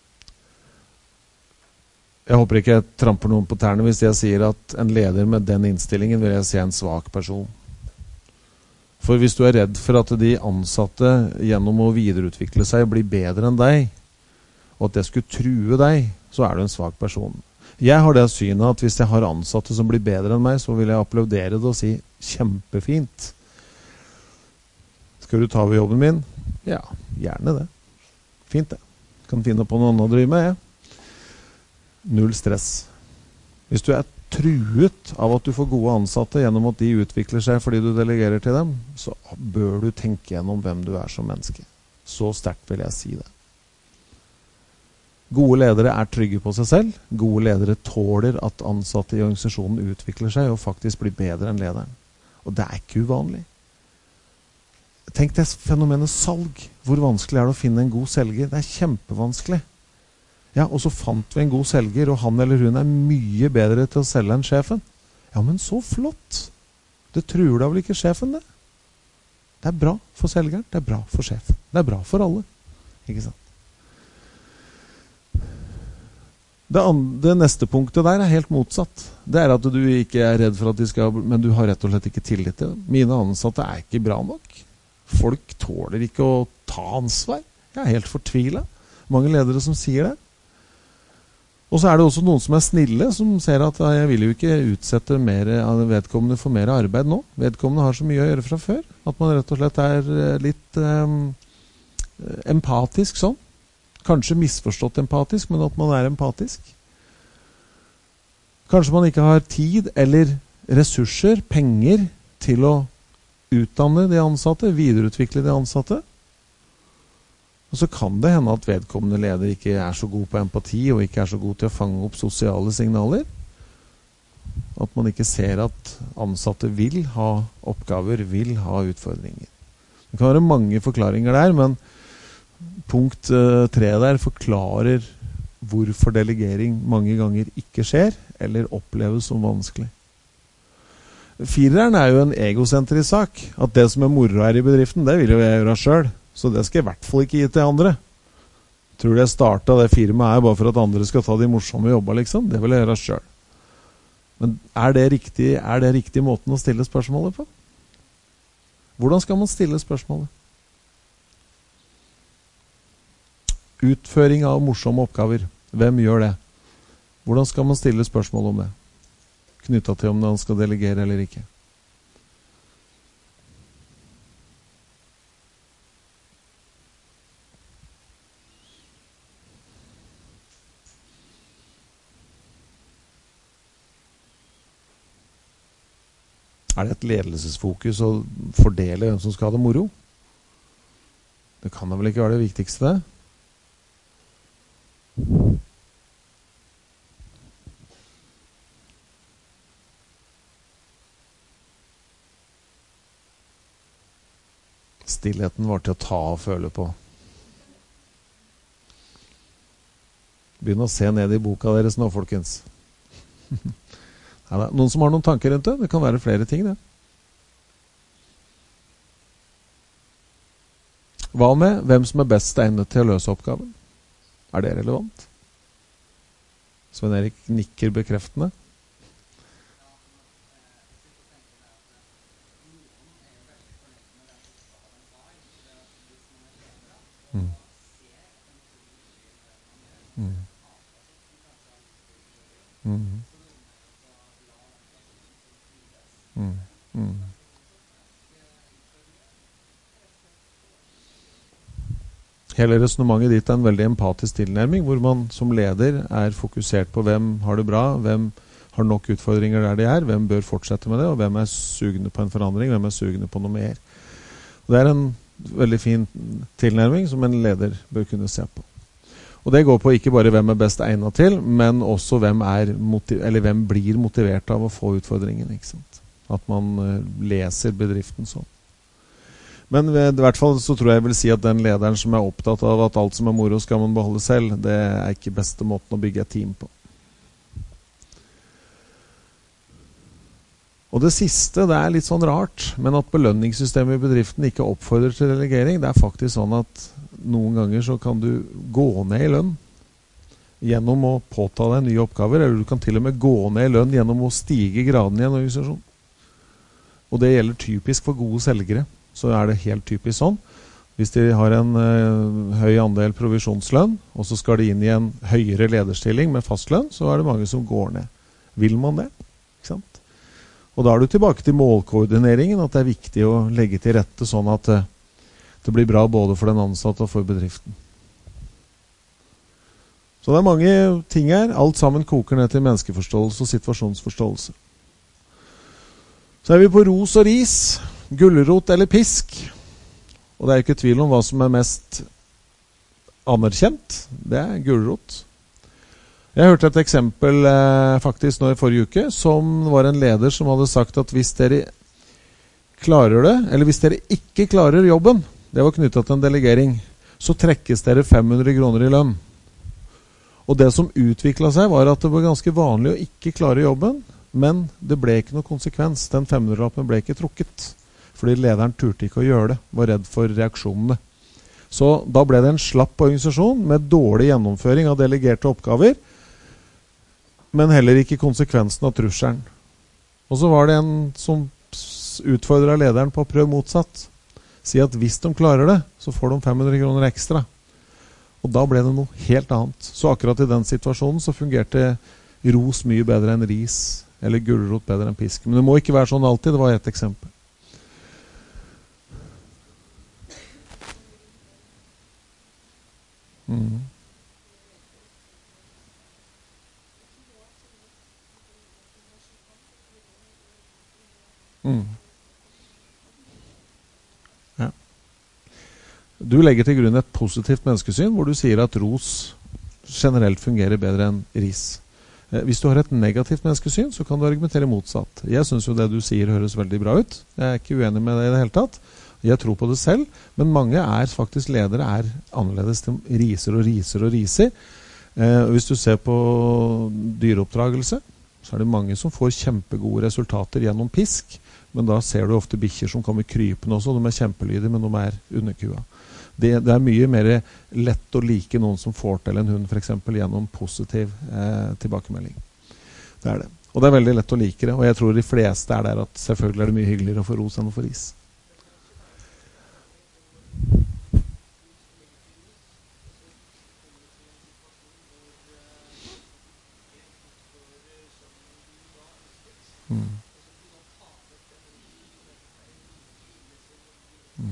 Jeg håper ikke jeg tramper noen på tærne hvis jeg sier at en leder med den innstillingen vil jeg se en svak person. For hvis du er redd for at de ansatte gjennom å videreutvikle seg blir bedre enn deg, og at det skulle true deg, så er du en svak person. Jeg har det synet at hvis jeg har ansatte som blir bedre enn meg, så vil jeg applaudere det og si kjempefint. Skal du ta over jobben min? Ja, gjerne det. Fint det. Kan finne på noe annet å drive med, ja. Null stress. Hvis du er truet av at du får gode ansatte gjennom at de utvikler seg fordi du delegerer til dem, så bør du tenke gjennom hvem du er som menneske. Så sterkt vil jeg si det. Gode ledere er trygge på seg selv. Gode ledere tåler at ansatte i organisasjonen utvikler seg og faktisk blir bedre enn lederen. Og det er ikke uvanlig. Tenk deg fenomenet salg. Hvor vanskelig er det å finne en god selger? Det er kjempevanskelig. Ja, og så fant vi en god selger, og han eller hun er mye bedre til å selge enn sjefen. Ja, men så flott. Det truer da vel ikke sjefen, det? Det er bra for selgeren, det er bra for sjefen. Det er bra for alle. Ikke sant? Det, andre, det neste punktet der er helt motsatt. Det er at du ikke er redd for at de skal, men du har rett og slett ikke tillit til dem. Mine ansatte er ikke bra nok. Folk tåler ikke å ta ansvar. Jeg er helt fortvilet. Mange ledere som sier det. Og så er det også noen som er snille, som ser at jeg vil jo ikke utsette mer av vedkommende for mer arbeid nå. Vedkommende har så mye å gjøre fra før, at man rett og slett er litt um, empatisk sånn. Kanskje misforstått empatisk, men at man er empatisk. Kanskje man ikke har tid eller ressurser, penger, til å utdanne de ansatte, videreutvikle de ansatte. Og så kan det hende at vedkommende leder ikke er så god på empati og ikke er så god til å fange opp sosiale signaler. At man ikke ser at ansatte vil ha oppgaver, vil ha utfordringer. Det kan være mange forklaringer der, men punkt uh, tre der forklarer hvorfor delegering mange ganger ikke skjer, eller oppleves som vanskelig. Fireren er jo en egosentrisk sak. At det som er moro her i bedriften, det vil jo jeg gjøre selv. Så det skal jeg i hvert fall ikke gi til andre. Tror du jeg startet det firmaet er bare for at andre skal ta de morsomme jobber, liksom? Det vil jeg gjøre selv. Men er det riktig, er det riktig måten å stille spørsmålet på? Hvordan skal man stille spørsmålet? Utføring av morsomme oppgaver. Hvem gjør det? Hvordan skal man stille spørsmål om det? Knyttet til om man skal delegere eller ikke. Er det et ledelsesfokus å fordele hvem som skal ha det moro? Det kan da vel ikke være det viktigste? Stillheten var til å ta og føle på. Begynn å se ned i boka deres nå, folkens. Ja, noen som har noen tanker rundt det? Det kan være flere ting, det. Hva med hvem som er best egnet til å løse oppgaven? Er det relevant? Sven Erik nikker bekreftende. Mm. Mm. Mm. Mm. Mm. Hele resonemanget ditt er en veldig empatisk tilnærming, hvor man som leder er fokusert på hvem har det bra, hvem har nok utfordringer der de er, hvem bør fortsette med det, og hvem er sugne på en forandring, hvem er sugne på noe mer. Og det er en veldig fin tilnærming som en leder bør kunne se på. Og det går på ikke bare hvem er best egnet til, men også hvem, er motiv- eller hvem blir motivert av å få utfordringen, ikke sant? At man leser bedriften sånn. Men i hvert fall så tror jeg jeg vil si at den lederen som er opptatt av at alt som er moro skal man beholde selv, det er ikke beste måten å bygge et team på. Og det siste, det er litt sånn rart, men at belønningssystemet i bedriften ikke oppfordrer til delegering, det er faktisk sånn at noen ganger så kan du gå ned i lønn gjennom å påta deg nye oppgaver, eller du kan til og med gå ned i lønn gjennom å stige graden i en organisasjon. Og det gjelder typisk for gode selgere, så er det helt typisk sånn. Hvis de har en uh, høy andel provisjonslønn, og så skal de inn i en høyere lederstilling med fastlønn, så er det mange som går ned. Vil man det? Ikke sant? Og da er du tilbake til målkoordineringen, at det er viktig å legge til rette sånn at uh, det blir bra både for den ansatte og for bedriften. Så det er mange ting her. Alt sammen koker ned til menneskeforståelse og situasjonsforståelse. Så er vi på ros og ris, gulrot eller pisk. Og det er ikke tvil om hva som er mest anerkjent. Det er gulrot. Jeg hørte et eksempel eh, faktisk nå i forrige uke, som var en leder som hadde sagt at hvis dere klarer det, eller hvis dere ikke klarer jobben, det var knyttet til en delegering, så trekkes dere fem hundre kroner i lønn. Og det som utviklet seg var at det var ganske vanlig å ikke klare jobben, men det ble ikke noe konsekvens. Den fem hundre-lappen ble ikke trukket, fordi lederen turte ikke å gjøre det, var redd for reaksjonene. Så da ble det en slapp organisasjon med dårlig gjennomføring av delegerte oppgaver, men heller ikke konsekvensen av trusselen. Og så var det en som utfordret lederen på å prøve motsatt. Si at hvis de klarer det, så får de fem hundre kroner ekstra. Og da ble det noe helt annet. Så akkurat i den situasjonen så fungerte ros mye bedre enn ris, eller gulrot bedre enn pisk. Men det må ikke være sånn alltid, det var et eksempel. Mm. Mm. Ja. Du legger til grunn et positivt menneskesyn, hvor du sier at ros generelt fungerer bedre enn ris. Eh, hvis du har et negativt menneskesyn, så kan du argumentere motsatt. Jeg synes jo det du sier høres veldig bra ut. Jeg er ikke uenig med det i det hele tatt. Jeg tror på det selv, men mange er faktisk ledere er annerledes. De riser og riser og riser. Eh, hvis du ser på dyreoppdragelse, så er det mange som får kjempegode resultater gjennom pisk, men da ser du ofte bikkjer som kommer krypende også. De er kjempelydige, men de er underkua. Det, det er mye mer lett å like noen som får til en hund, for eksempel gjennom positiv eh, tilbakemelding. Det er det. Og det er veldig lett å like det, og jeg tror de fleste er der at selvfølgelig er det mye hyggeligere å få ros enn å få ris. Mm. Mm.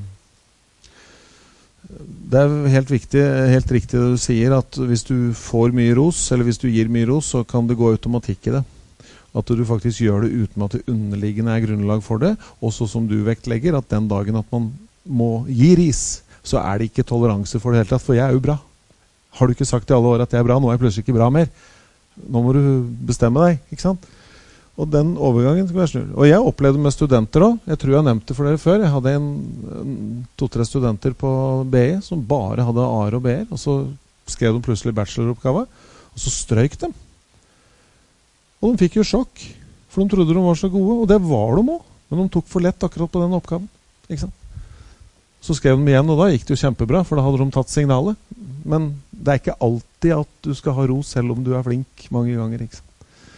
Det er helt viktig, helt riktig det du sier, at hvis du får mye ros, eller hvis du gir mye ros, så kan det gå automatikk i det. At du faktisk gjør det uten at det underliggende er grunnlag for det, også som du vektlegger, at den dagen at man må gi ris, så er det ikke toleranse for det hele tatt, for jeg er jo bra. Har du ikke sagt i alle år at jeg er bra, nå er jeg plutselig ikke bra mer. Nå må du bestemme deg, ikke sant? Og den overgangen skal være snull. Og jeg opplevde med studenter også. Jeg tror jeg nevnte for dere før. Jeg hadde en, en to-tre studenter på B I som bare hadde A-er og B-er, og så skrev de plutselig bacheloroppgave, og så strøyk dem. Og de fikk jo sjokk, for de trodde de var så gode, og det var de også. Men de tok for lett akkurat på den oppgaven. Ikke sant? Så skrev de igjen, og da gikk det jo kjempebra, for da hadde de tatt signalet. Men det er ikke alltid at du skal ha ros, selv om du er flink mange ganger, ikke sant?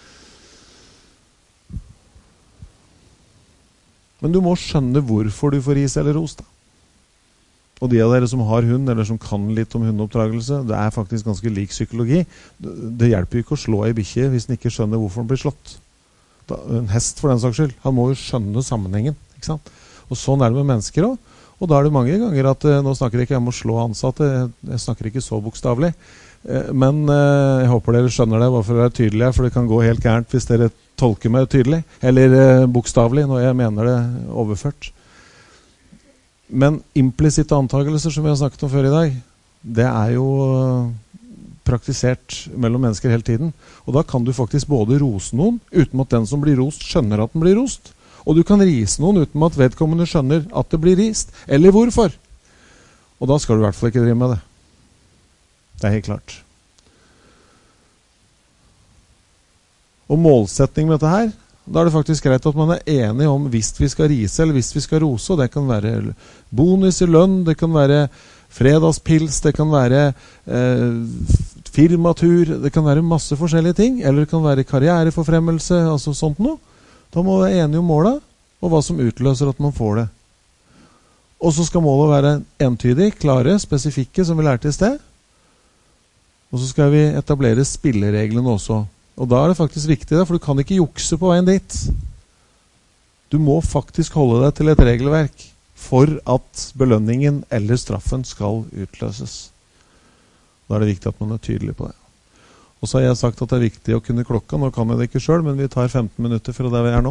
Men du må skjønne hvorfor du får ris eller ros da. Og de av dere som har hund, eller som kan litt om hundeoppdragelse, det er faktisk ganske lik psykologi. Det, det hjelper jo ikke å slå en bikkje hvis den ikke skjønner hvorfor den blir slått. Da, en hest for den saks skyld, han må jo skjønne sammenhengen, ikke sant? Og sånn er det med mennesker også. Og da er det mange ganger at, nå snakker jeg ikke om å slå ansatte, jeg snakker ikke så bokstavlig, men jeg håper dere skjønner det, bare for å være tydelige, for det kan gå helt gærent hvis dere tolker meg tydelig, eller bokstavlig når jeg mener det overført. Men implisitte antagelser, som vi har snakket om før i dag, det er jo praktisert mellom mennesker hele tiden. Og da kan du faktisk både rose noen, uten at den som blir rost skjønner at den blir rost. Og du kan rise noen uten at vedkommende skjønner at det blir rist, eller hvorfor. Og da skal du i hvert fall ikke drive med det. Det er helt klart. Og målsetning med dette her, da er det faktisk greit at man er enig om hvis vi skal rise eller hvis vi skal rose, og det kan være bonus i lønn, det kan være fredagspils, det kan være eh, firmatur, det kan være masse forskjellige ting, eller det kan være karriereforfremmelse, altså sånt noe. Da må vi være enige om målet, og hva som utløser at man får det. Og så skal målet være entydig, klare, spesifikke, som vi lærte i sted. Og så skal vi etablere spillereglene også. Og da er det faktisk viktig, for du kan ikke jukse på veien dit. Du må faktisk holde deg til et regelverk for at belønningen eller straffen skal utløses. Da er det viktig at man er tydelig på det. Og så har jeg sagt at det er viktig å kunne klokka. Nå kan jeg det ikke selv, men vi tar femten minutter fra der vi er nå.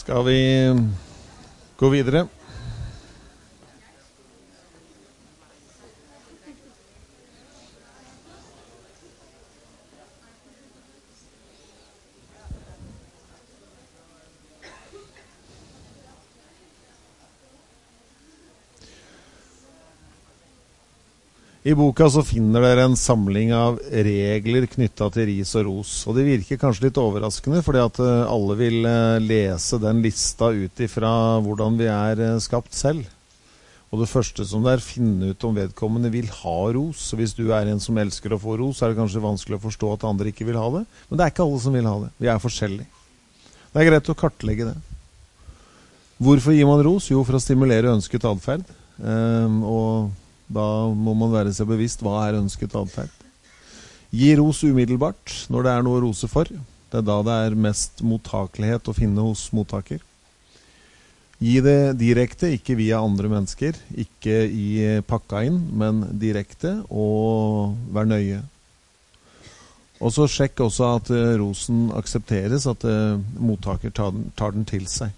Skal vi gå videre? I boka så finner dere en samling av regler knyttet til ris og ros. Og det virker kanskje litt overraskende, fordi at alle vil lese den lista ut ifra hvordan vi er skapt selv. Og det første som det er, finne ut om vedkommende vil ha ros. Så hvis du er en som elsker å få ros, så er det kanskje vanskelig å forstå at andre ikke vil ha det. Men det er ikke alle som vil ha det. Vi er forskjellige. Det er greit å kartlegge det. Hvorfor gir man ros? Jo, for å stimulere ønsket adferd. Um, og da må man være seg bevisst hva er ønsket adferd. Gi ros umiddelbart når det er noe å rose for. Det er da det er mest mottakelighet å finne hos mottaker. Gi det direkte, ikke via andre mennesker, ikke i pakka inn, men direkte, og vær nøye. Og så sjekk også at uh, rosen aksepteres, at uh, mottaker tar den, tar den til seg.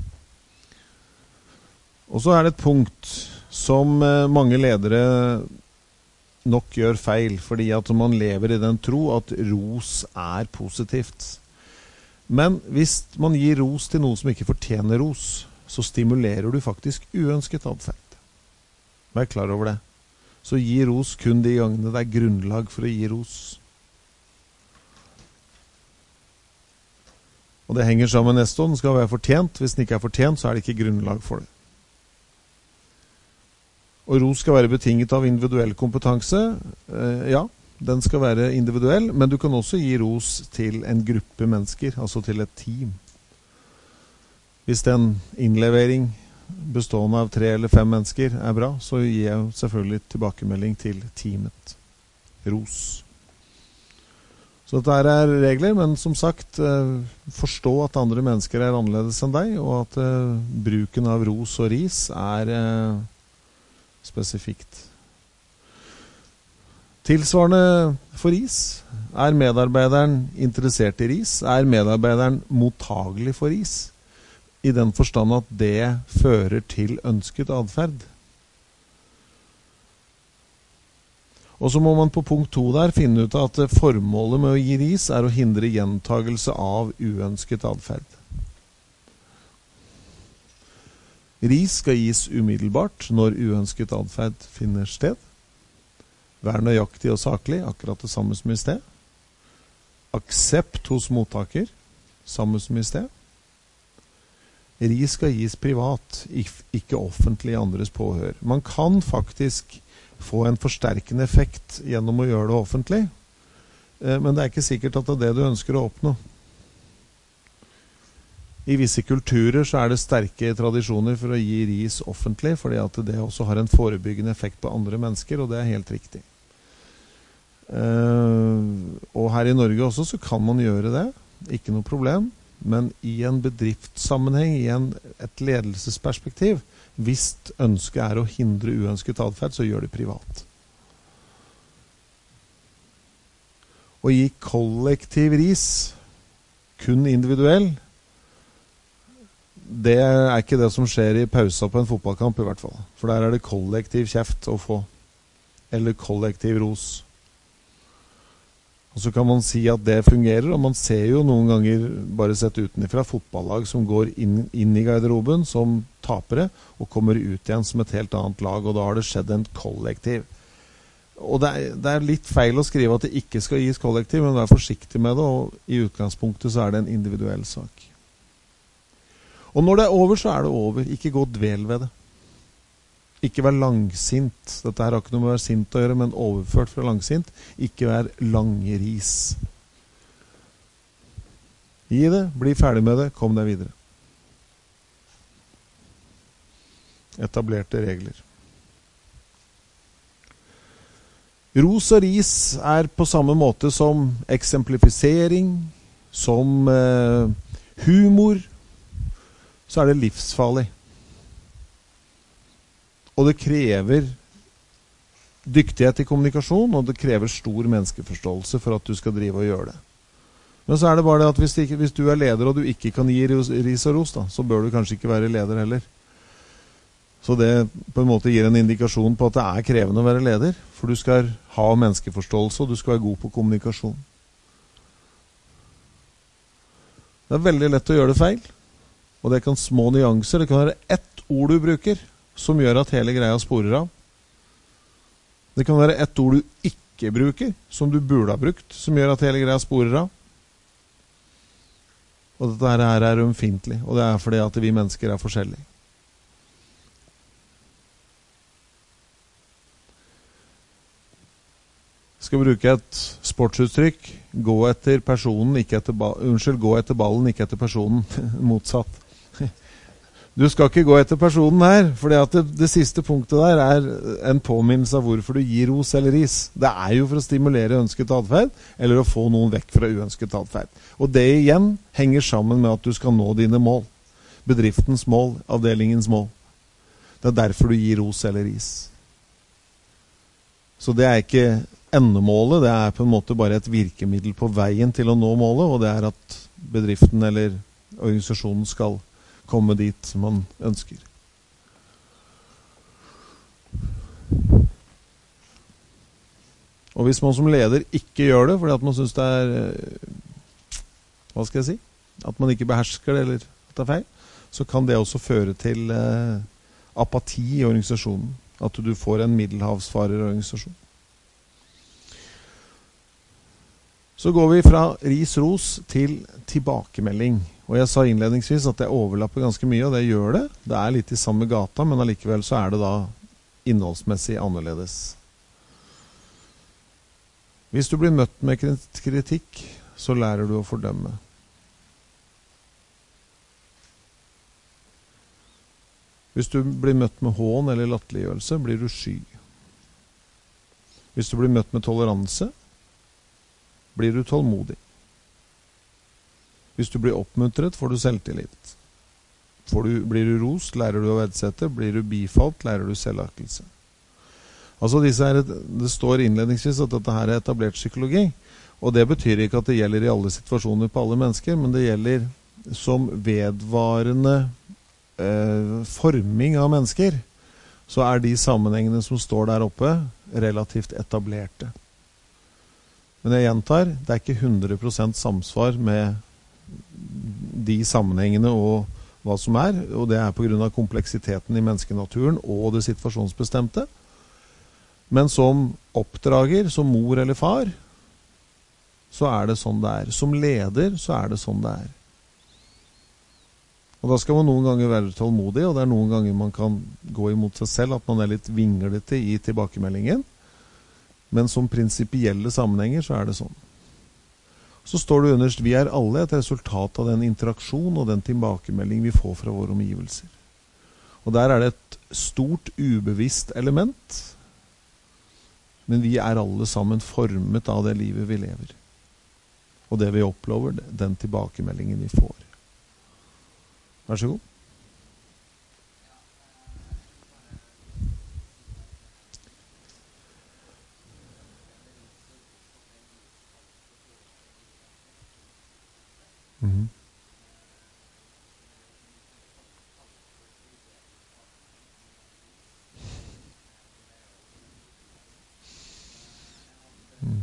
Og så er det et punkt som mange ledere nok gjør feil, fordi at man lever i den tro at ros er positivt. Men hvis man gir ros til noe som ikke fortjener ros, så stimulerer du faktisk uønsket adferd. Vær klar over det. Så gi ros kun de gangene det er grunnlag for å gi ros. Og det henger sammen neste år. Den skal være fortjent. Hvis den ikke er fortjent, så er det ikke grunnlag for det. Og ros skal være betinget av individuell kompetanse. Eh, ja, den skal være individuell, men du kan også gi ros til en gruppe mennesker, altså til et team. Hvis en innlevering bestående av tre eller fem mennesker er bra, så gir jeg selvfølgelig tilbakemelding til teamet. Ros. Så dette er regler, men som sagt, eh, forstå at andre mennesker er annerledes enn deg, og at eh, bruken av ros og ris er eh, spesifikt. Tilsvarende for ris. Er medarbeideren interessert i ris? Er medarbeideren mottagelig for ris? I den forstand at det fører til ønsket adferd. Og så må man på punkt to der finne ut at formålet med å gi ris er å hindre gjentagelse av uønsket adferd. Ris skal gis umiddelbart når uønsket adferd finner sted. Vær nøyaktig og saklig, akkurat det samme som i sted. Aksept hos mottaker, samme som i sted. Ris skal gis privat, ikke offentlig i andres påhør. Man kan faktisk få en forsterkende effekt gjennom å gjøre det offentlig, men det er ikke sikkert at det er det du ønsker å oppnå. I visse kulturer så er det sterke tradisjoner for å gi ris offentlig, fordi at det også har en forebyggende effekt på andre mennesker, og det er helt riktig. Uh, og her i Norge også så kan man gjøre det, ikke noe problem, men i en bedriftssammenheng, i en, et ledelsesperspektiv, hvis ønsket er å hindre uønsket adferd, så gjør det privat. Å gi kollektiv ris, kun individuell, det er ikke det som skjer i pausa på en fotballkamp i hvert fall. For der er det kollektiv kjeft å få. Eller kollektiv ros. Og så kan man si at det fungerer, og man ser jo noen ganger bare sett utenifra fotballag som går inn, inn i garderoben som tapere, og kommer ut igjen som et helt annet lag, og da har det skjedd en kollektiv. Og det er, det er litt feil å skrive at det ikke skal gis kollektiv, men vær forsiktig med det, og i utgangspunktet så er det en individuell sak. Og når det er over, så er det over. Ikke gå dvel ved det. Ikke vær langsint. Dette her har ikke noe med å være sint å gjøre, men overført fra langsint. Ikke vær langris. Gi det, bli ferdig med det, kom deg videre. Etablerte regler. Ros og ris er på samme måte som eksemplifisering, som eh, humor, så er det livsfarlig. Og det krever dyktighet i kommunikasjon, og det krever stor menneskeforståelse for at du skal drive og gjøre det. Men så er det bare det at hvis, det ikke, hvis du er leder og du ikke kan gi ris og ros, da, så bør du kanskje ikke være leder heller. Så det på en måte gir en indikasjon på at det er krevende å være leder, for du skal ha menneskeforståelse, og du skal være god på kommunikasjon. Det er veldig lett å gjøre det feil, og det kan små nyanser, det kan være ett ord du bruker, som gjør at hele greia sporer av. Det kan være ett ord du ikke bruker, som du burde ha brukt, som gjør at hele greia sporer av. Og dette her er ømfintlig, og det er fordi at vi mennesker er forskjellige. Skal bruke et sportsuttrykk, gå etter personen, ikke etter ba- unnskyld, gå etter ballen, ikke etter personen, motsatt. Du skal ikke gå etter personen her, fordi at det, det siste punktet der er en påminnelse av hvorfor du gir ros eller ris. Det er jo for å stimulere ønsket atferd, eller å få noen vekk fra uønsket atferd. Og det igjen henger sammen med at du skal nå dine mål. Bedriftens mål, avdelingens mål. Det er derfor du gir ros eller ris. Så det er ikke endemålet, det er på en måte bare et virkemiddel på veien til å nå målet, og det er at bedriften eller organisasjonen skal komme dit man ønsker. Og hvis man som leder ikke gjør det, fordi at man synes det er, hva skal jeg si, at man ikke behersker det, eller at det er feil, så kan det også føre til eh, apati i organisasjonen, at du får en middelhavsfarerorganisasjon. Så går vi fra ris-ros til tilbakemelding. Og jeg sa innledningsvis at det overlapper ganske mye, og det gjør det. Det er litt i samme gata, men allikevel så er det da innholdsmessig annerledes. Hvis du blir møtt med kritikk, så lærer du å fordømme. Hvis du blir møtt med hån eller latterliggjørelse, blir du sky. Hvis du blir møtt med toleranse, blir du tålmodig. Hvis du blir oppmuntret, får du selvtillit. Får du, blir du rost, lærer du å verdsette. Blir du bifalt, lærer du selvaktelse. Altså disse her, det står innledningsvis at dette her er etablert psykologi, og det betyr ikke at det gjelder i alle situasjoner på alle mennesker, men det gjelder som vedvarende eh, forming av mennesker, så er de sammenhengene som står der oppe relativt etablerte. Men jeg gjentar, det er ikke hundre prosent samsvar med de sammenhengene og hva som er, og det er på grunn av kompleksiteten i menneskenaturen og det situasjonsbestemte. Men som oppdrager, som mor eller far, så er det sånn det er. Som leder, så er det sånn det er. Og da skal man noen ganger være tålmodig, og det er noen ganger man kan gå imot seg selv, at man er litt vinglete i tilbakemeldingen. Men som prinsipielle sammenhenger så er det sånn. Så står det underst, vi er alle et resultat av den interaksjon og den tilbakemelding vi får fra våre omgivelser. Og der er det et stort ubevisst element, men vi er alle sammen formet av det livet vi lever. Og det vi opplever, den tilbakemeldingen vi får. Vær så god. Mm-hmm. Mm.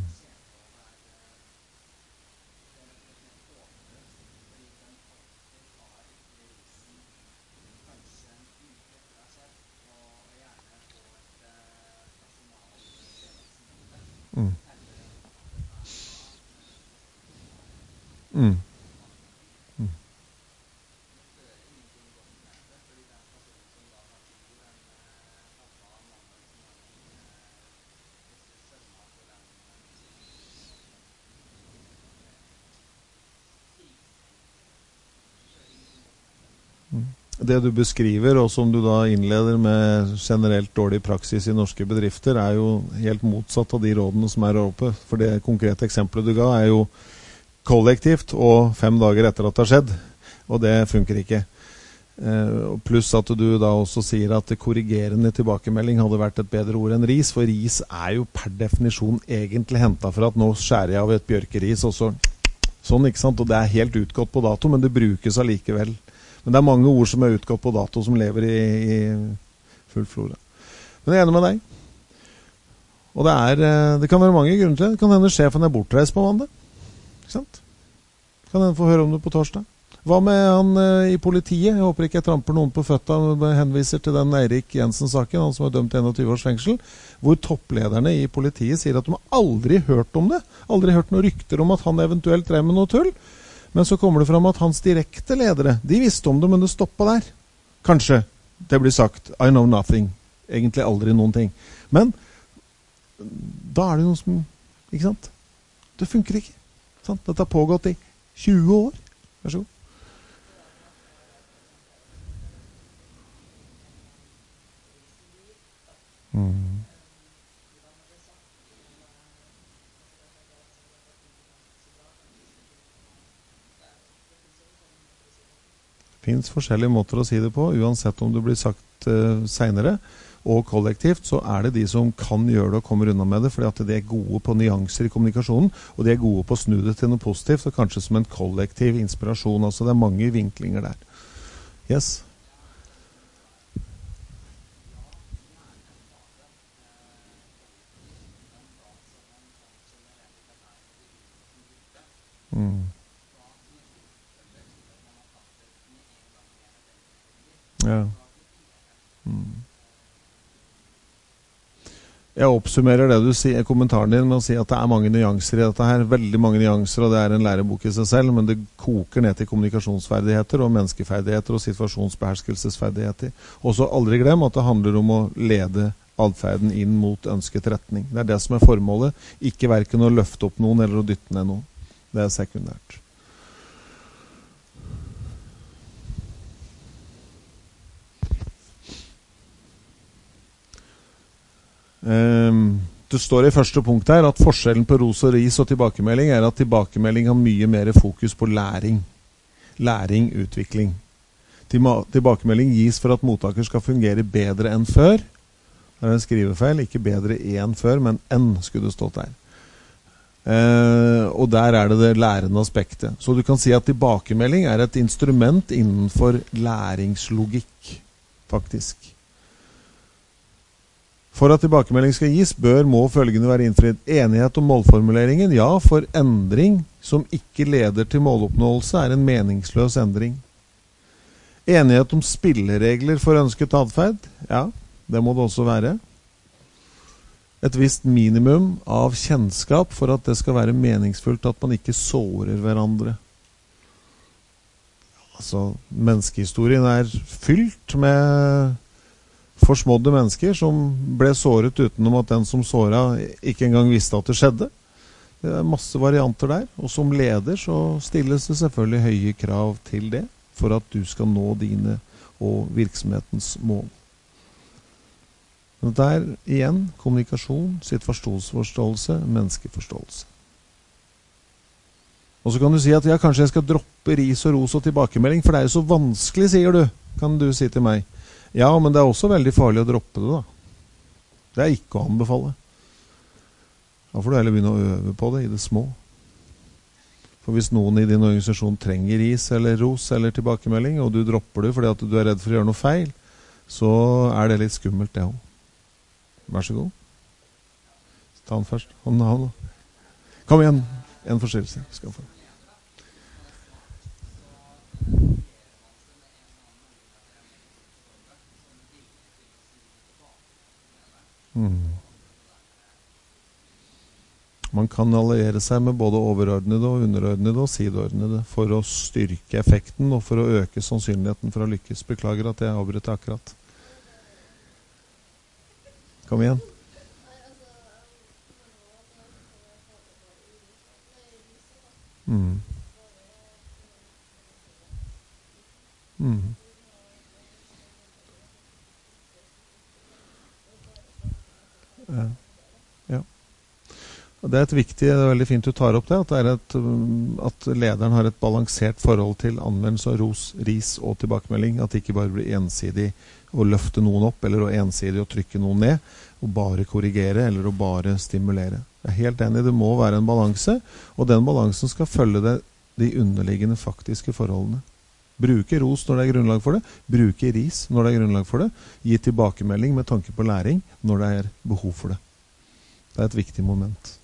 Mm. Mm. Det du beskriver, og som du da innleder med generelt dårlig praksis i norske bedrifter, er jo helt motsatt av de rådene som er oppe. For det konkrete eksempelet du ga er jo kollektivt og fem dager etter at det har skjedd, og det funker ikke. Pluss at du da også sier at korrigerende tilbakemelding hadde vært et bedre ord enn ris, for ris er jo per definisjon egentlig hentet for at nå skjærer jeg av et bjørkeris, og så Sånn, ikke sant? Og det er helt utgått på dato, men det brukes allikevel. Men det er mange ord som er utgått på dato, som lever i, i full flora. Men jeg er enig med deg. Og det, er, det kan være mange grunner til det. Det kan hende sjefen er bortreist på mandag. Ikke sant? Kan hende få høre om det på torsdag. Hva med han uh, i politiet? Jeg håper ikke jeg tramper noen på føtta og henviser til den Eirik Jensen-saken, han som er dømt til enogtyve års fengsel, hvor topplederne i politiet sier at de har aldri hørt om det. Aldri hørt noen rykter om at han eventuelt drev med noe tull. Men så kommer det fram at hans direkte ledere, de visste om det, men det stoppet der. Kanskje det blir sagt, I know nothing. Egentlig aldri noen ting. Men da er det noe som, ikke sant? Det funker ikke. Sant? Dette har pågått i tjue år. Vær så god. Mm. Det finnes forskjellige måter å si det på, uansett om det blir sagt uh, senere og kollektivt, så er det de som kan gjøre det og kommer unna med det, fordi at de er gode på nyanser i kommunikasjonen, og de er gode på å snu det til noe positivt, og kanskje som en kollektiv inspirasjon. Altså det er mange vinklinger der. Yes? Mm. Ja. Mm. Jeg oppsummerer det du sier, kommentaren din med å si at det er mange nyanser i dette her, veldig mange nyanser, og det er en lærebok i seg selv, men det koker ned til kommunikasjonsferdigheter og menneskeferdigheter og situasjonsbeherskelsesferdigheter. Og så aldri glem at det handler om å lede adferden inn mot ønsket retning. Det er det som er formålet, ikke hverken å løfte opp noen eller å dytte ned noen. Det er sekundært. Um, det står i første punkt her at forskjellen på ros og ris og tilbakemelding er at tilbakemelding har mye mer fokus på læring. Læring, utvikling. Tilbakemelding gis for at mottaker skal fungere bedre enn før. Det er en skrivefeil, ikke bedre enn før, men enn skulle det stått der. Uh, og der er det det lærende aspektet. Så du kan si at tilbakemelding er et instrument innenfor læringslogikk, faktisk. For at tilbakemelding skal gis, bør må følgende være innfridd. Enighet om målformuleringen, ja, for endring som ikke leder til måloppnåelse er en meningsløs endring. Enighet om spilleregler for ønsket adferd, ja, det må det også være. Et visst minimum av kjennskap for at det skal være meningsfullt at man ikke sårer hverandre. Altså, menneskehistorien er fylt med forsmådde mennesker som ble såret utenom at den som såret ikke engang visste at det skjedde. Det er masse varianter der, og som leder så stilles det selvfølgelig høye krav til det for at du skal nå dine og virksomhetens mål. Men det er igjen kommunikasjon, situasjonsforståelse, menneskeforståelse. Og så kan du si at ja, kanskje jeg skal droppe ris og ros og tilbakemelding, for det er jo så vanskelig, sier du, kan du si til meg. Ja, men det er også veldig farlig å droppe det da. Det er ikke å anbefale. Da får du heller begynne å øve på det i det små. For hvis noen i din organisasjon trenger ris eller ros eller tilbakemelding, og du dropper det fordi at du er redd for å gjøre noe feil, så er det litt skummelt det også. Vær så god. Ta den først. Han, han. Kom igjen. En forstyrrelse. Skal få. Mm. Man kan alliere seg med både overordnede og underordnede og sideordnede for å styrke effekten og for å øke sannsynligheten for å lykkes. Beklager at jeg avbryter akkurat. Kom igjen. Mm. Mm. Ja. Ja. Det er et viktig, det er veldig fint du tar opp det, at, det er et, at lederen har et balansert forhold til anvendelse av ros, ris og tilbakemelding, at det ikke bare blir ensidig å løfte noen opp, eller å ensidig å trykke noen ned, og bare korrigere, eller å bare stimulere. Jeg er helt enig, det må være en balanse, og den balansen skal følge det de underliggende faktiske forholdene. Bruke ros når det er grunnlag for det, bruke ris når det er grunnlag for det, gi tilbakemelding med tanke på læring når det er behov for det. Det er et viktig moment.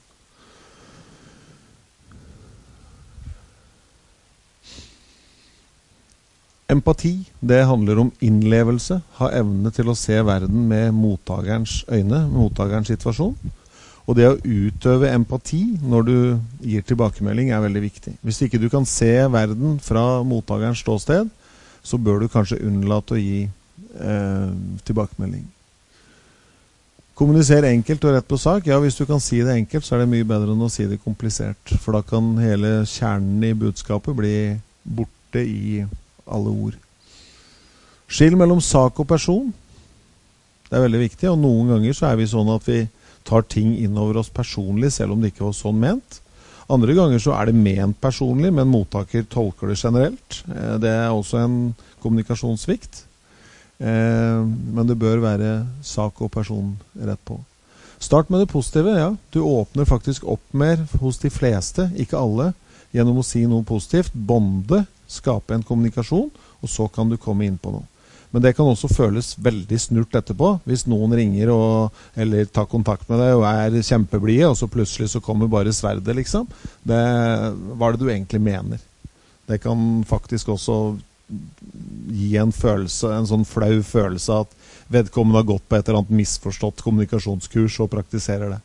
Empati, det handler om innlevelse, ha evne til å se verden med mottagerens øyne, mottagerens situasjon. Og det å utøve empati når du gir tilbakemelding er veldig viktig. Hvis ikke du kan se verden fra mottagerens ståsted, så bør du kanskje unnlate å gi eh, tilbakemelding. Kommuniser enkelt og rett på sak. Ja, hvis du kan si det enkelt, så er det mye bedre enn å si det komplisert. For da kan hele kjernen i budskapet bli borte i alle ord. Skill mellom sak og person. Det er veldig viktig, og noen ganger så er vi sånn at vi tar ting innover oss personlig, selv om det ikke var sånn ment. Andre ganger så er det ment personlig, men mottaker tolker det generelt. Det er også en kommunikasjonssvikt. Men det bør være sak og person rett på. Start med det positive, ja. Du åpner faktisk opp mer hos de fleste, ikke alle, gjennom å si noe positivt, bonde, skape en kommunikasjon, og så kan du komme inn på noe. Men det kan også føles veldig snurt etterpå, hvis noen ringer og, eller tar kontakt med deg og er kjempeblige, og så plutselig så kommer bare sverdet, liksom. Det, hva er det du egentlig mener? Det kan faktisk også gi en følelse, en sånn flau følelse at vedkommende har gått på et eller annet misforstått kommunikasjonskurs og praktiserer det.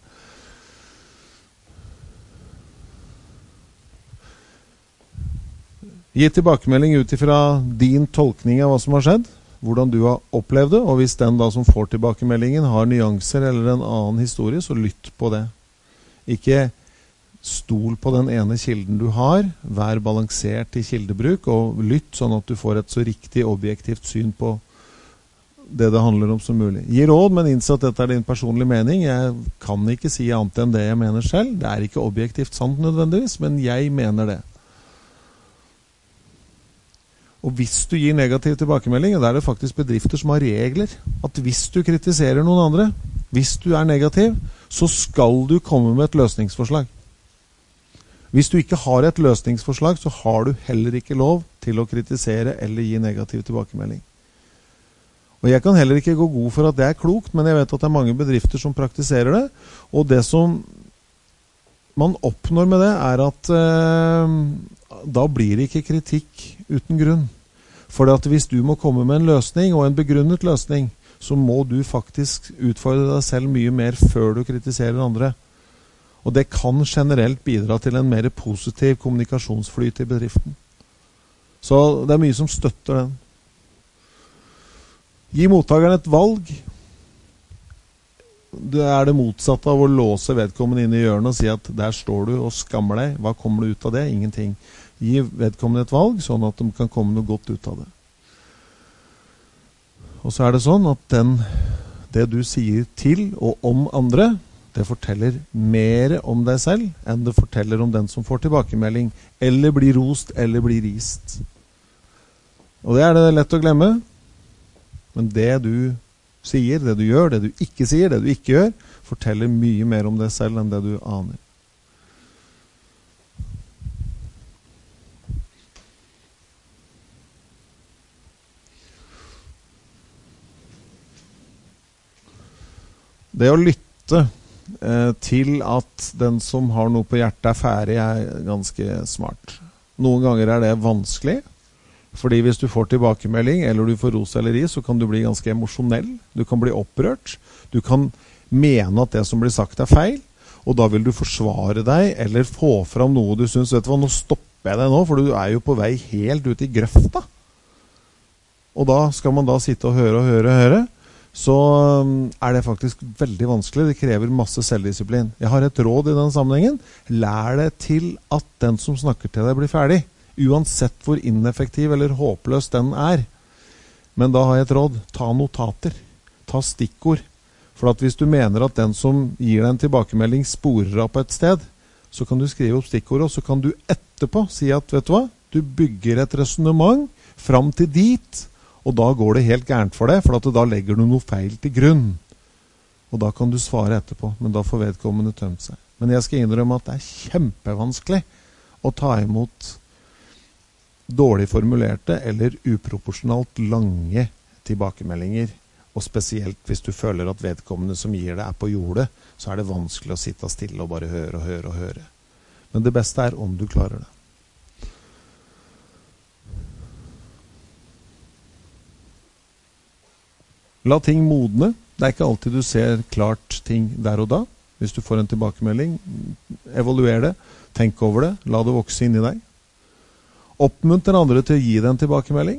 Gi tilbakemelding ut ifra din tolkning av hva som har skjedd, hvordan du har opplevd det, og hvis den da som får tilbakemeldingen har nyanser eller en annen historie, så lytt på det. Ikke stol på den ene kilden du har, vær balansert i kildebruk, og lytt sånn at du får et så riktig objektivt syn på det det handler om som mulig. Gi råd, men innså at dette er din personlige mening. Jeg kan ikke si annet enn det jeg mener selv. Det er ikke objektivt sant nødvendigvis, men jeg mener det. Og hvis du gir negativ tilbakemelding, da er det faktisk bedrifter som har regler. At hvis du kritiserer noen andre, hvis du er negativ, så skal du komme med et løsningsforslag. Hvis du ikke har et løsningsforslag, så har du heller ikke lov til å kritisere eller gi negativ tilbakemelding. Og jeg kan heller ikke gå god for at det er klokt, men jeg vet at det er mange bedrifter som praktiserer det. Og det som man oppnår med det er at eh, da blir det ikke kritikk uten grunn. For at hvis du må komme med en løsning og en begrunnet løsning, så må du faktisk utfordre deg selv mye mer før du kritiserer andre. Og det kan generelt bidra til en mer positiv kommunikasjonsflyt i bedriften. Så det er mye som støtter den. Gi mottakeren et valg. Det er det motsatte av å låse vedkommende inn i hjørnet og si at der står du og skammer deg. Hva kommer det ut av det? Ingenting. Gi vedkommende et valg, sånn at de kan komme noe godt ut av det. Og så er det sånn at den, det du sier til og om andre, det forteller mer om deg selv enn det forteller om den som får tilbakemelding, eller blir rost, eller blir rist. Og det er det lett å glemme. Men det du sier, det du gjør, det du ikke sier, det du ikke gjør, forteller mye mer om deg selv enn det du aner. Det å lytte eh, til at den som har noe på hjertet er ferdig, er ganske smart. Noen ganger er det vanskelig, fordi hvis du får tilbakemelding, eller du får ros eller ris, så kan du bli ganske emosjonell. Du kan bli opprørt. Du kan mene at det som blir sagt er feil, og da vil du forsvare deg, eller få fram noe du synes, vet du hva, nå stopper jeg deg nå, for du er jo på vei helt ut i grøfta. Og da skal man da sitte og høre og høre og høre, så er det faktisk veldig vanskelig. Det krever masse selvdisiplin. Jeg har et råd i den sammenhengen. Lær deg til at den som snakker til deg blir ferdig, uansett hvor ineffektiv eller håpløs den er. Men da har jeg et råd. Ta notater. Ta stikkord. For at hvis du mener at den som gir deg en tilbakemelding sporer av på et sted, så kan du skrive opp stikkord, og så kan du etterpå si at, vet du hva, du bygger et resonemang fram til dit, og da går det helt gærent for deg, for at da legger du noe feil til grunn. Og da kan du svare etterpå, men da får vedkommende tømt seg. Men jeg skal innrømme at det er kjempevanskelig å ta imot dårlig formulerte eller uproporsjonalt lange tilbakemeldinger, og spesielt hvis du føler at vedkommende som gir det er på jordet, så er det vanskelig å sitte stille og bare høre og høre og høre. Men det beste er om du klarer det. La ting modne. Det er ikke alltid du ser klart ting der og da. Hvis du får en tilbakemelding, evaluer det, tenk over det, la det vokse inn i deg. Oppmunter andre til å gi deg en tilbakemelding.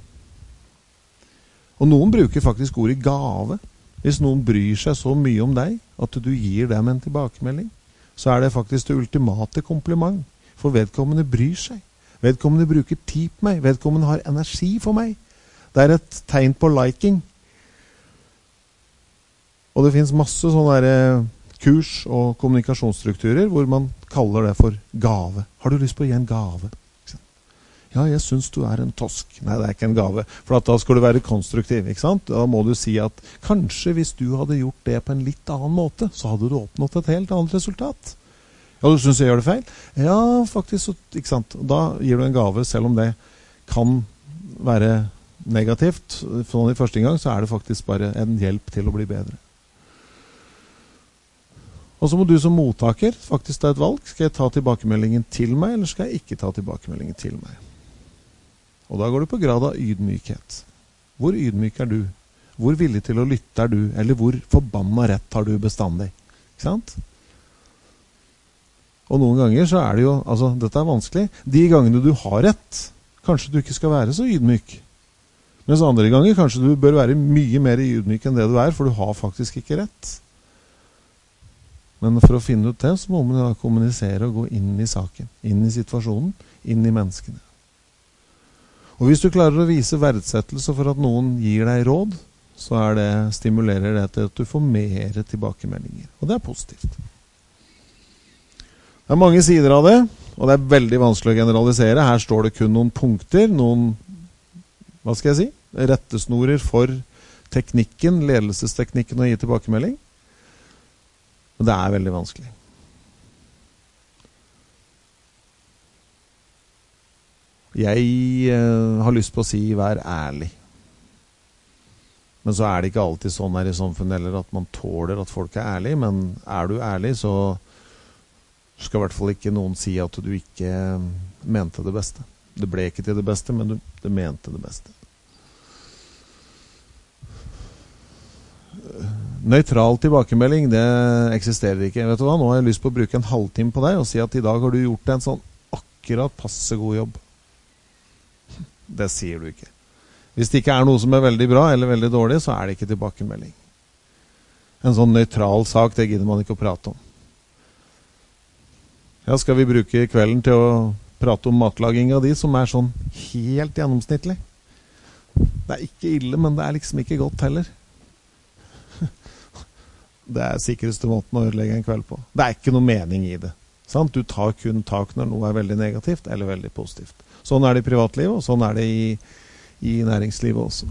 Og noen bruker faktisk ordet gave. Hvis noen bryr seg så mye om deg, at du gir dem en tilbakemelding, så er det faktisk det ultimate kompliment. For vedkommende bryr seg. Vedkommende bruker tid på meg. Vedkommende har energi for meg. Det er et tegn på liking. Og det finnes masse sånne der kurs og kommunikasjonsstrukturer hvor man kaller det for gave. Har du lyst på å gi en gave? Ja, jeg synes du er en tosk. Nei, det er ikke en gave. For da skal du være konstruktiv, ikke sant? Da må du si at kanskje hvis du hadde gjort det på en litt annen måte, så hadde du oppnått et helt annet resultat. Ja, du synes jeg gjør det feil? Ja, faktisk, ikke sant? Da gir du en gave, selv om det kan være negativt. For i første gang så er det faktisk bare en hjelp til å bli bedre. Og så må du som mottaker faktisk ta et valg. Skal jeg ta tilbakemeldingen til meg, eller skal jeg ikke ta tilbakemeldingen til meg? Og da går det på grad av ydmykhet. Hvor ydmyk er du? Hvor villig til å lytte er du? Eller hvor forbanna rett har du bestandig? Ikke sant? Og noen ganger så er det jo, altså dette er vanskelig, de gangene du har rett, kanskje du ikke skal være så ydmyk. Mens andre ganger kanskje du bør være mye mer ydmyk enn det du er, for du har faktisk ikke rett. Men for å finne ut det, så må man da kommunisere og gå inn i saken, inn i situasjonen, inn i menneskene. Og hvis du klarer å vise verdsettelse for at noen gir deg råd, så er det, stimulerer det til at du får mer tilbakemeldinger. Og det er positivt. Det er mange sider av det, og det er veldig vanskelig å generalisere. Her står det kun noen punkter, noen, hva skal jeg si, rettesnorer for teknikken, ledelsesteknikken å gi tilbakemelding. Og det er veldig vanskelig. Jeg eh, har lyst på å si vær ærlig. Men så er det ikke alltid sånn her i samfunnet heller at man tåler at folk er ærlig. Men er du ærlig, så skal i hvert fall ikke noen si at du ikke mente det beste. Det ble ikke til det beste, men du, du mente det beste. Nøytral tilbakemelding, det eksisterer ikke. Vet du hva, nå har jeg lyst på å bruke en halvtime på deg og si at i dag har du gjort en sånn akkurat passe god jobb. Det sier du ikke. Hvis det ikke er noe som er veldig bra eller veldig dårlig, så er det ikke tilbakemelding. En sånn nøytral sak, det gidder man ikke å prate om. Ja, skal vi bruke kvelden til å prate om matlaging av de som er sånn helt gjennomsnittlig? Det er ikke ille, men det er liksom ikke godt heller. Det er sikreste måten å ødelegge en kveld på. Det er ikke noe mening i det. Sant? Du tar kun tak når noe er veldig negativt eller veldig positivt. Sånn er det i privatlivet, og sånn er det i, i næringslivet også.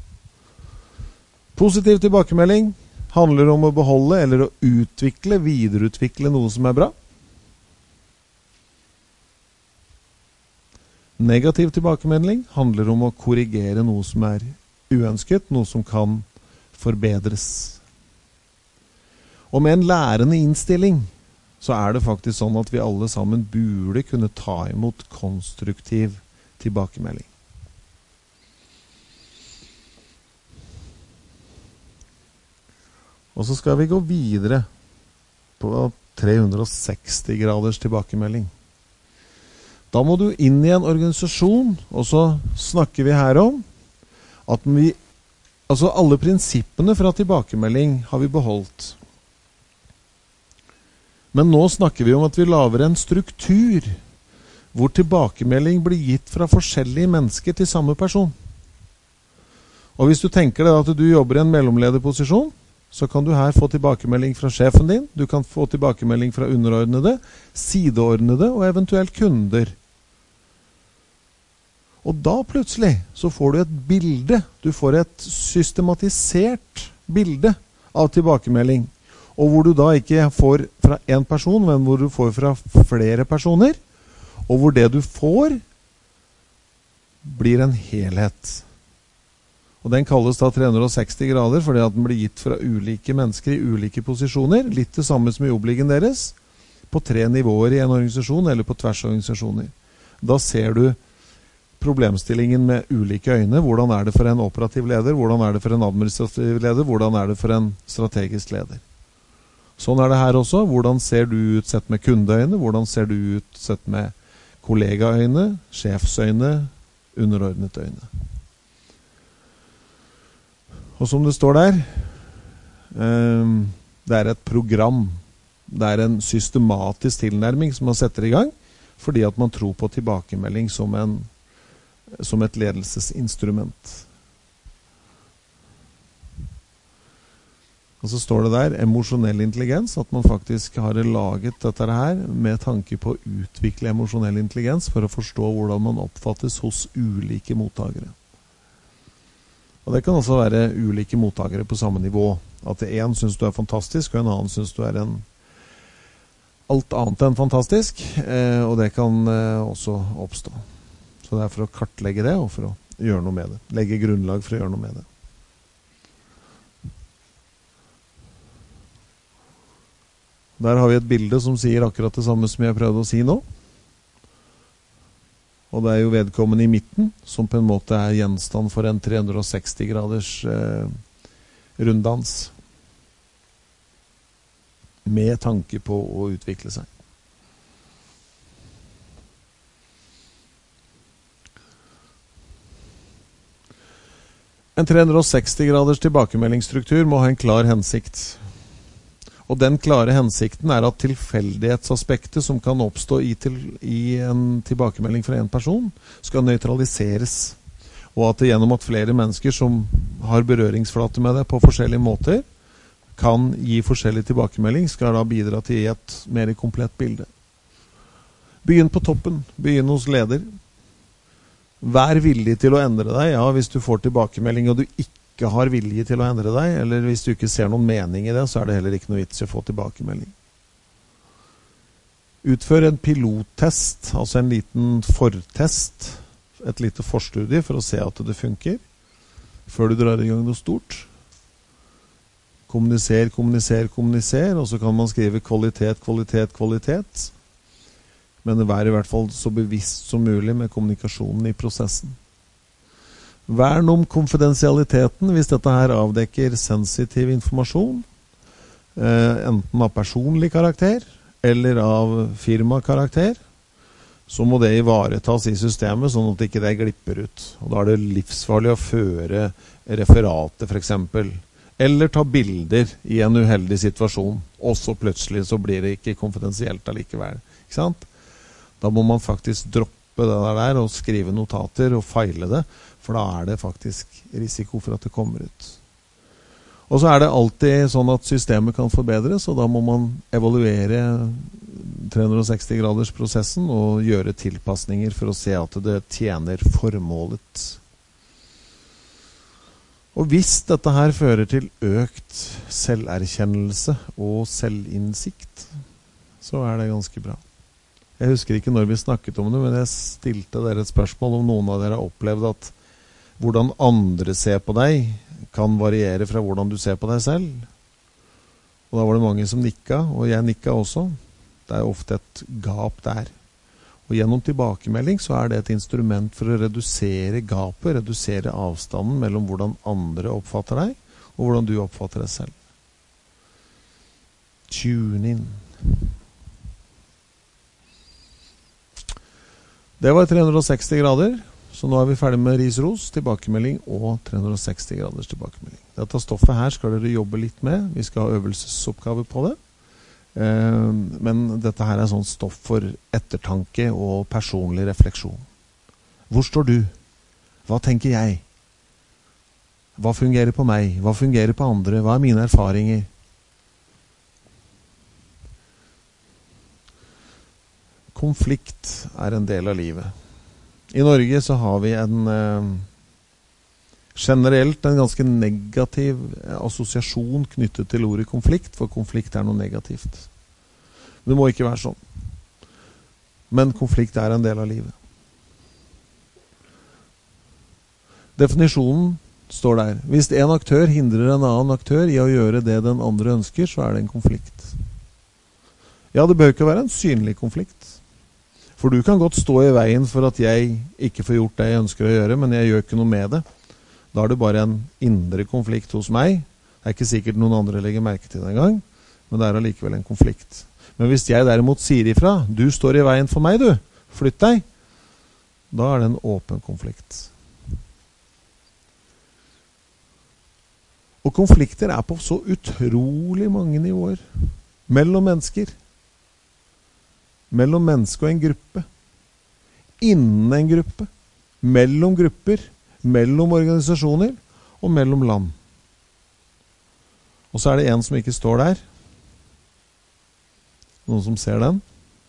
Positiv tilbakemelding handler om å beholde eller å utvikle, videreutvikle noe som er bra. Negativ tilbakemelding handler om å korrigere noe som er uønsket, noe som kan forbedres. Og med en lærende innstilling så er det faktisk sånn at vi alle sammen burde kunne ta imot konstruktiv tilbakemelding. Og så skal vi gå videre på tre hundre og seksti graders tilbakemelding. Da må du inn i en organisasjon, og så snakker vi her om at vi, altså alle prinsippene fra tilbakemelding har vi beholdt. Men nå snakker vi om at vi lager en struktur hvor tilbakemelding blir gitt fra forskjellige mennesker til samme person. Og hvis du tenker deg at du jobber i en mellomlederposisjon, så kan du her få tilbakemelding fra sjefen din, du kan få tilbakemelding fra underordnede, sideordnede og eventuelt kunder. Og da plutselig så får du et bilde, du får et systematisert bilde av tilbakemelding. Og hvor du da ikke får fra en person, men hvor du får fra flere personer. Og hvor det du får, blir en helhet. Og den kalles da tre hundre og seksti grader, fordi at den blir gitt fra ulike mennesker i ulike posisjoner, litt det samme som i obligen deres, på tre nivåer i en organisasjon, eller på tvers av organisasjoner. Da ser du problemstillingen med ulike øyne. Hvordan er det for en operativ leder? Hvordan er det for en administrativ leder? Hvordan er det for en strategisk leder? Sånn er det her også. Hvordan ser du ut sett med kundeøyne? Hvordan ser du ut sett med kollegaøyne, sjefsøyne, underordnet øyne? Og som det står der, eh, det er et program. Det er en systematisk tilnærming som man setter i gang, fordi at man tror på tilbakemelding som, en, som et ledelsesinstrument. Og så står det der, emosjonell intelligens, at man faktisk har laget dette her med tanke på å utvikle emosjonell intelligens for å forstå hvordan man oppfattes hos ulike mottakere. Og det kan også være ulike mottakere på samme nivå. At en synes du er fantastisk, og en annen synes du er en alt annet enn fantastisk. Eh, og det kan eh, også oppstå. Så det er for å kartlegge det, og for å gjøre noe med det. Legge grunnlag for å gjøre noe med det. Der har vi et bilde som sier akkurat det samme som jeg prøvde å si nå. Og det er jo vedkommende i midten, som på en måte er gjenstand for en tre hundre og seksti graders eh, runddans. Med tanke på å utvikle seg. En tre hundre og seksti graders tilbakemeldingsstruktur må ha en klar hensikt. Og den klare hensikten er at tilfeldighetsaspektet som kan oppstå i, til, i en tilbakemelding fra en person, skal nøytraliseres. Og at det gjennom at flere mennesker som har berøringsflate med det på forskjellige måter, kan gi forskjellig tilbakemelding, skal da bidra til et mer komplett bilde. Begynn på toppen, begynn hos leder. Vær villig til å endre deg, ja, hvis du får tilbakemelding og du ikke ikke har vilje til å endre deg, eller hvis du ikke ser noen mening i det, så er det heller ikke noe vits i å få tilbakemelding. Utfør en pilottest, altså en liten fortest, et lite forstudie for å se at det funker, før du drar i gang noe stort. Kommuniser, kommuniser, kommuniser, og så kan man skrive kvalitet, kvalitet, kvalitet. Men vær i hvert fall så bevisst som mulig med kommunikasjonen i prosessen. Vern om konfidensialiteten hvis dette her avdekker sensitiv informasjon, eh, enten av personlig karakter eller av firmakarakter, så må det ivaretas i systemet sånn at ikke det glipper ut. Og da er det livsfarlig å føre referater for eksempel, eller ta bilder i en uheldig situasjon, og så plutselig så blir det ikke konfidensielt allikevel. Ikke sant? Da må man faktisk droppe det der og skrive notater og feile det, for da er det faktisk risiko for at det kommer ut. Og så er det alltid sånn at systemet kan forbedres, og da må man evaluere tre hundre og seksti graders prosessen og gjøre tilpasninger for å se at det tjener formålet. Og hvis dette her fører til økt selverkjennelse og selvinnsikt, så er det ganske bra. Jeg husker ikke når vi snakket om det, men jeg stilte dere et spørsmål om noen av dere har opplevd at hvordan andre ser på deg kan variere fra hvordan du ser på deg selv. Og da var det mange som nikka, og jeg nikka også. Det er ofte et gap der. Og gjennom tilbakemelding så er det et instrument for å redusere gapet, redusere avstanden mellom hvordan andre oppfatter deg, og hvordan du oppfatter deg selv. Tune in. Det var tre hundre og seksti grader, så nå er vi ferdig med ris-ros, tilbakemelding og tre hundre og seksti graders tilbakemelding. Dette stoffet her skal dere jobbe litt med, vi skal ha øvelsesoppgave på det. Men dette her er sånn stoff for ettertanke og personlig refleksjon. Hvor står du? Hva tenker jeg? Hva fungerer på meg? Hva fungerer på andre? Hva er mine erfaringer? Konflikt er en del av livet. I Norge så har vi en eh, generelt en ganske negativ assosiasjon knyttet til ordet konflikt, for konflikt er noe negativt. Det må ikke være sånn. Men konflikt er en del av livet. Definisjonen står der. Hvis en aktør hindrer en annen aktør i å gjøre det den andre ønsker, så er det en konflikt. Ja, det bør ikke være en synlig konflikt. For du kan godt stå i veien for at jeg ikke får gjort det jeg ønsker å gjøre, men jeg gjør ikke noe med det. Da er det bare en indre konflikt hos meg. Det er ikke sikkert noen andre legger merke til det en gang, men det er allikevel en konflikt. Men hvis jeg derimot sier ifra, du står i veien for meg, du, flytt deg, da er det en åpen konflikt. Og konflikter er på så utrolig mange nivåer. Mellom mennesker. Mellom menneske og en gruppe. Innen en gruppe. Mellom grupper. Mellom organisasjoner. Og mellom land. Og så er det en som ikke står der. Noen som ser den.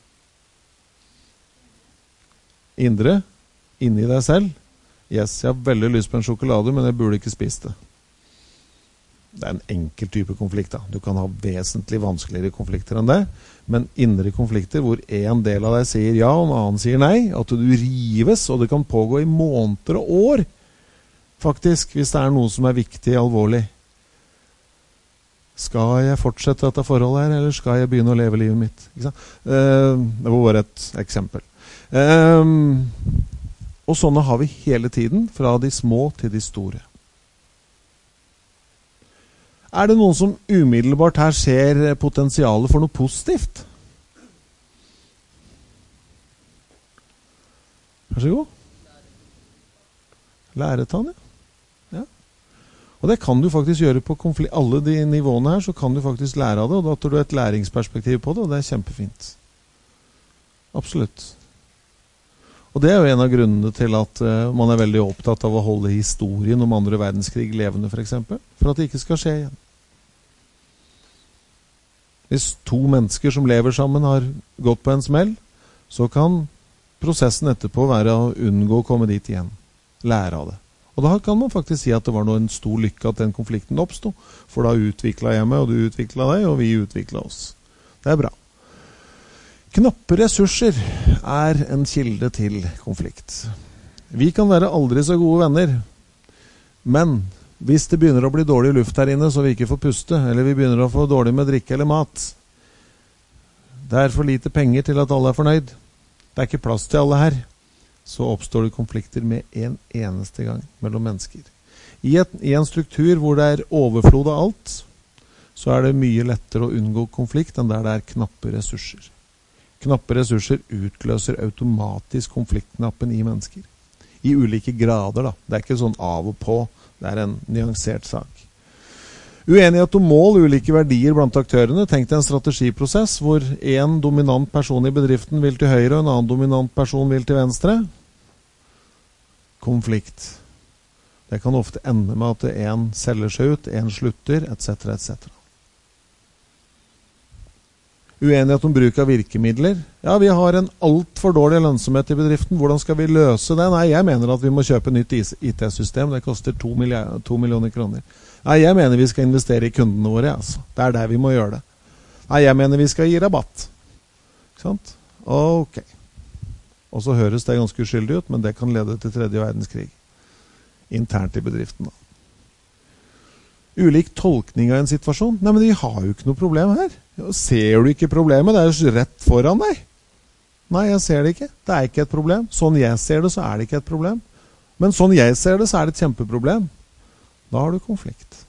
Indre. Inni deg selv. Yes, jeg har veldig lyst på en sjokolade, men jeg burde ikke spise det. Det er en enkel type konflikt da. Du kan ha vesentlig vanskeligere konflikter enn det, men indre konflikter hvor en del av deg sier ja og en annen sier nei, at du rives, og det kan pågå i måneder og år faktisk, hvis det er noe som er viktig og alvorlig. Skal jeg fortsette dette forholdet her, eller skal jeg begynne å leve livet mitt? Ikke sant? Uh, det var bare et eksempel. Uh, og sånne har vi hele tiden, fra de små til de store. Er det noen som umiddelbart her ser potensialet for noe positivt? Vær så god. Læretann, ja. Og det kan du faktisk gjøre på konflikt. Alle de nivåene her, så kan du faktisk lære av det, og da tar du et læringsperspektiv på det, og det er kjempefint. Absolutt. Og det er jo en av grunnene til at uh, man er veldig opptatt av å holde historien om andre verdenskrig levende, for eksempel, for at det ikke skal skje igjen. Hvis to mennesker som lever sammen har gått på en smell, så kan prosessen etterpå være å unngå å komme dit igjen. Lære av det. Og da kan man faktisk si at det var noe en stor lykke at den konflikten oppstod, for da utviklet jeg meg, og du utviklet deg, og vi utviklet oss. Det er bra. Knappe ressurser er en kilde til konflikt. Vi kan være aldri så gode venner, men hvis det begynner å bli dårlig luft her inne så vi ikke får puste, eller vi begynner å få dårlig med drikke eller mat, det er for lite penger til at alle er fornøyd, det er ikke plass til alle her, så oppstår det konflikter med en eneste gang mellom mennesker. I, et, I en struktur hvor det er overflod av alt, så er det mye lettere å unngå konflikt enn der det er knappe ressurser. Knappe ressurser utløser automatisk konfliktknappen i mennesker. I ulike grader da. Det er ikke sånn av og på. Det er en nyansert sak. Uenighet om mål, ulike verdier blant aktørene. Tenk deg en strategiprosess hvor en dominant person i bedriften vil til høyre og en annen dominant person vil til venstre. Konflikt. Det kan ofte ende med at en selger seg ut, en slutter, et cetera et cetera. Uenighet om bruk av virkemidler. Ja, vi har en alt for dårlig lønnsomhet i bedriften. Hvordan skal vi løse det? Nei, jeg mener at vi må kjøpe nytt I T-system. Det koster to, milliard, to millioner kroner. Nei, jeg mener vi skal investere i kundene våre. Altså. Det er der vi må gjøre det. Nei, jeg mener vi skal gi rabatt. Ikke sant? Ok. Og så høres det ganske uskyldig ut, men det kan lede til tredje verdenskrig. Internt i bedriften da. Ulik tolkning av en situasjon. Nei, men vi har jo ikke noe problem her. Ser du ikke problemet? Det er jo rett foran deg. Nei, jeg ser det ikke. Det er ikke et problem. Sånn jeg ser det, så er det ikke et problem. Men sånn jeg ser det, så er det et kjempeproblem. Da har du konflikt.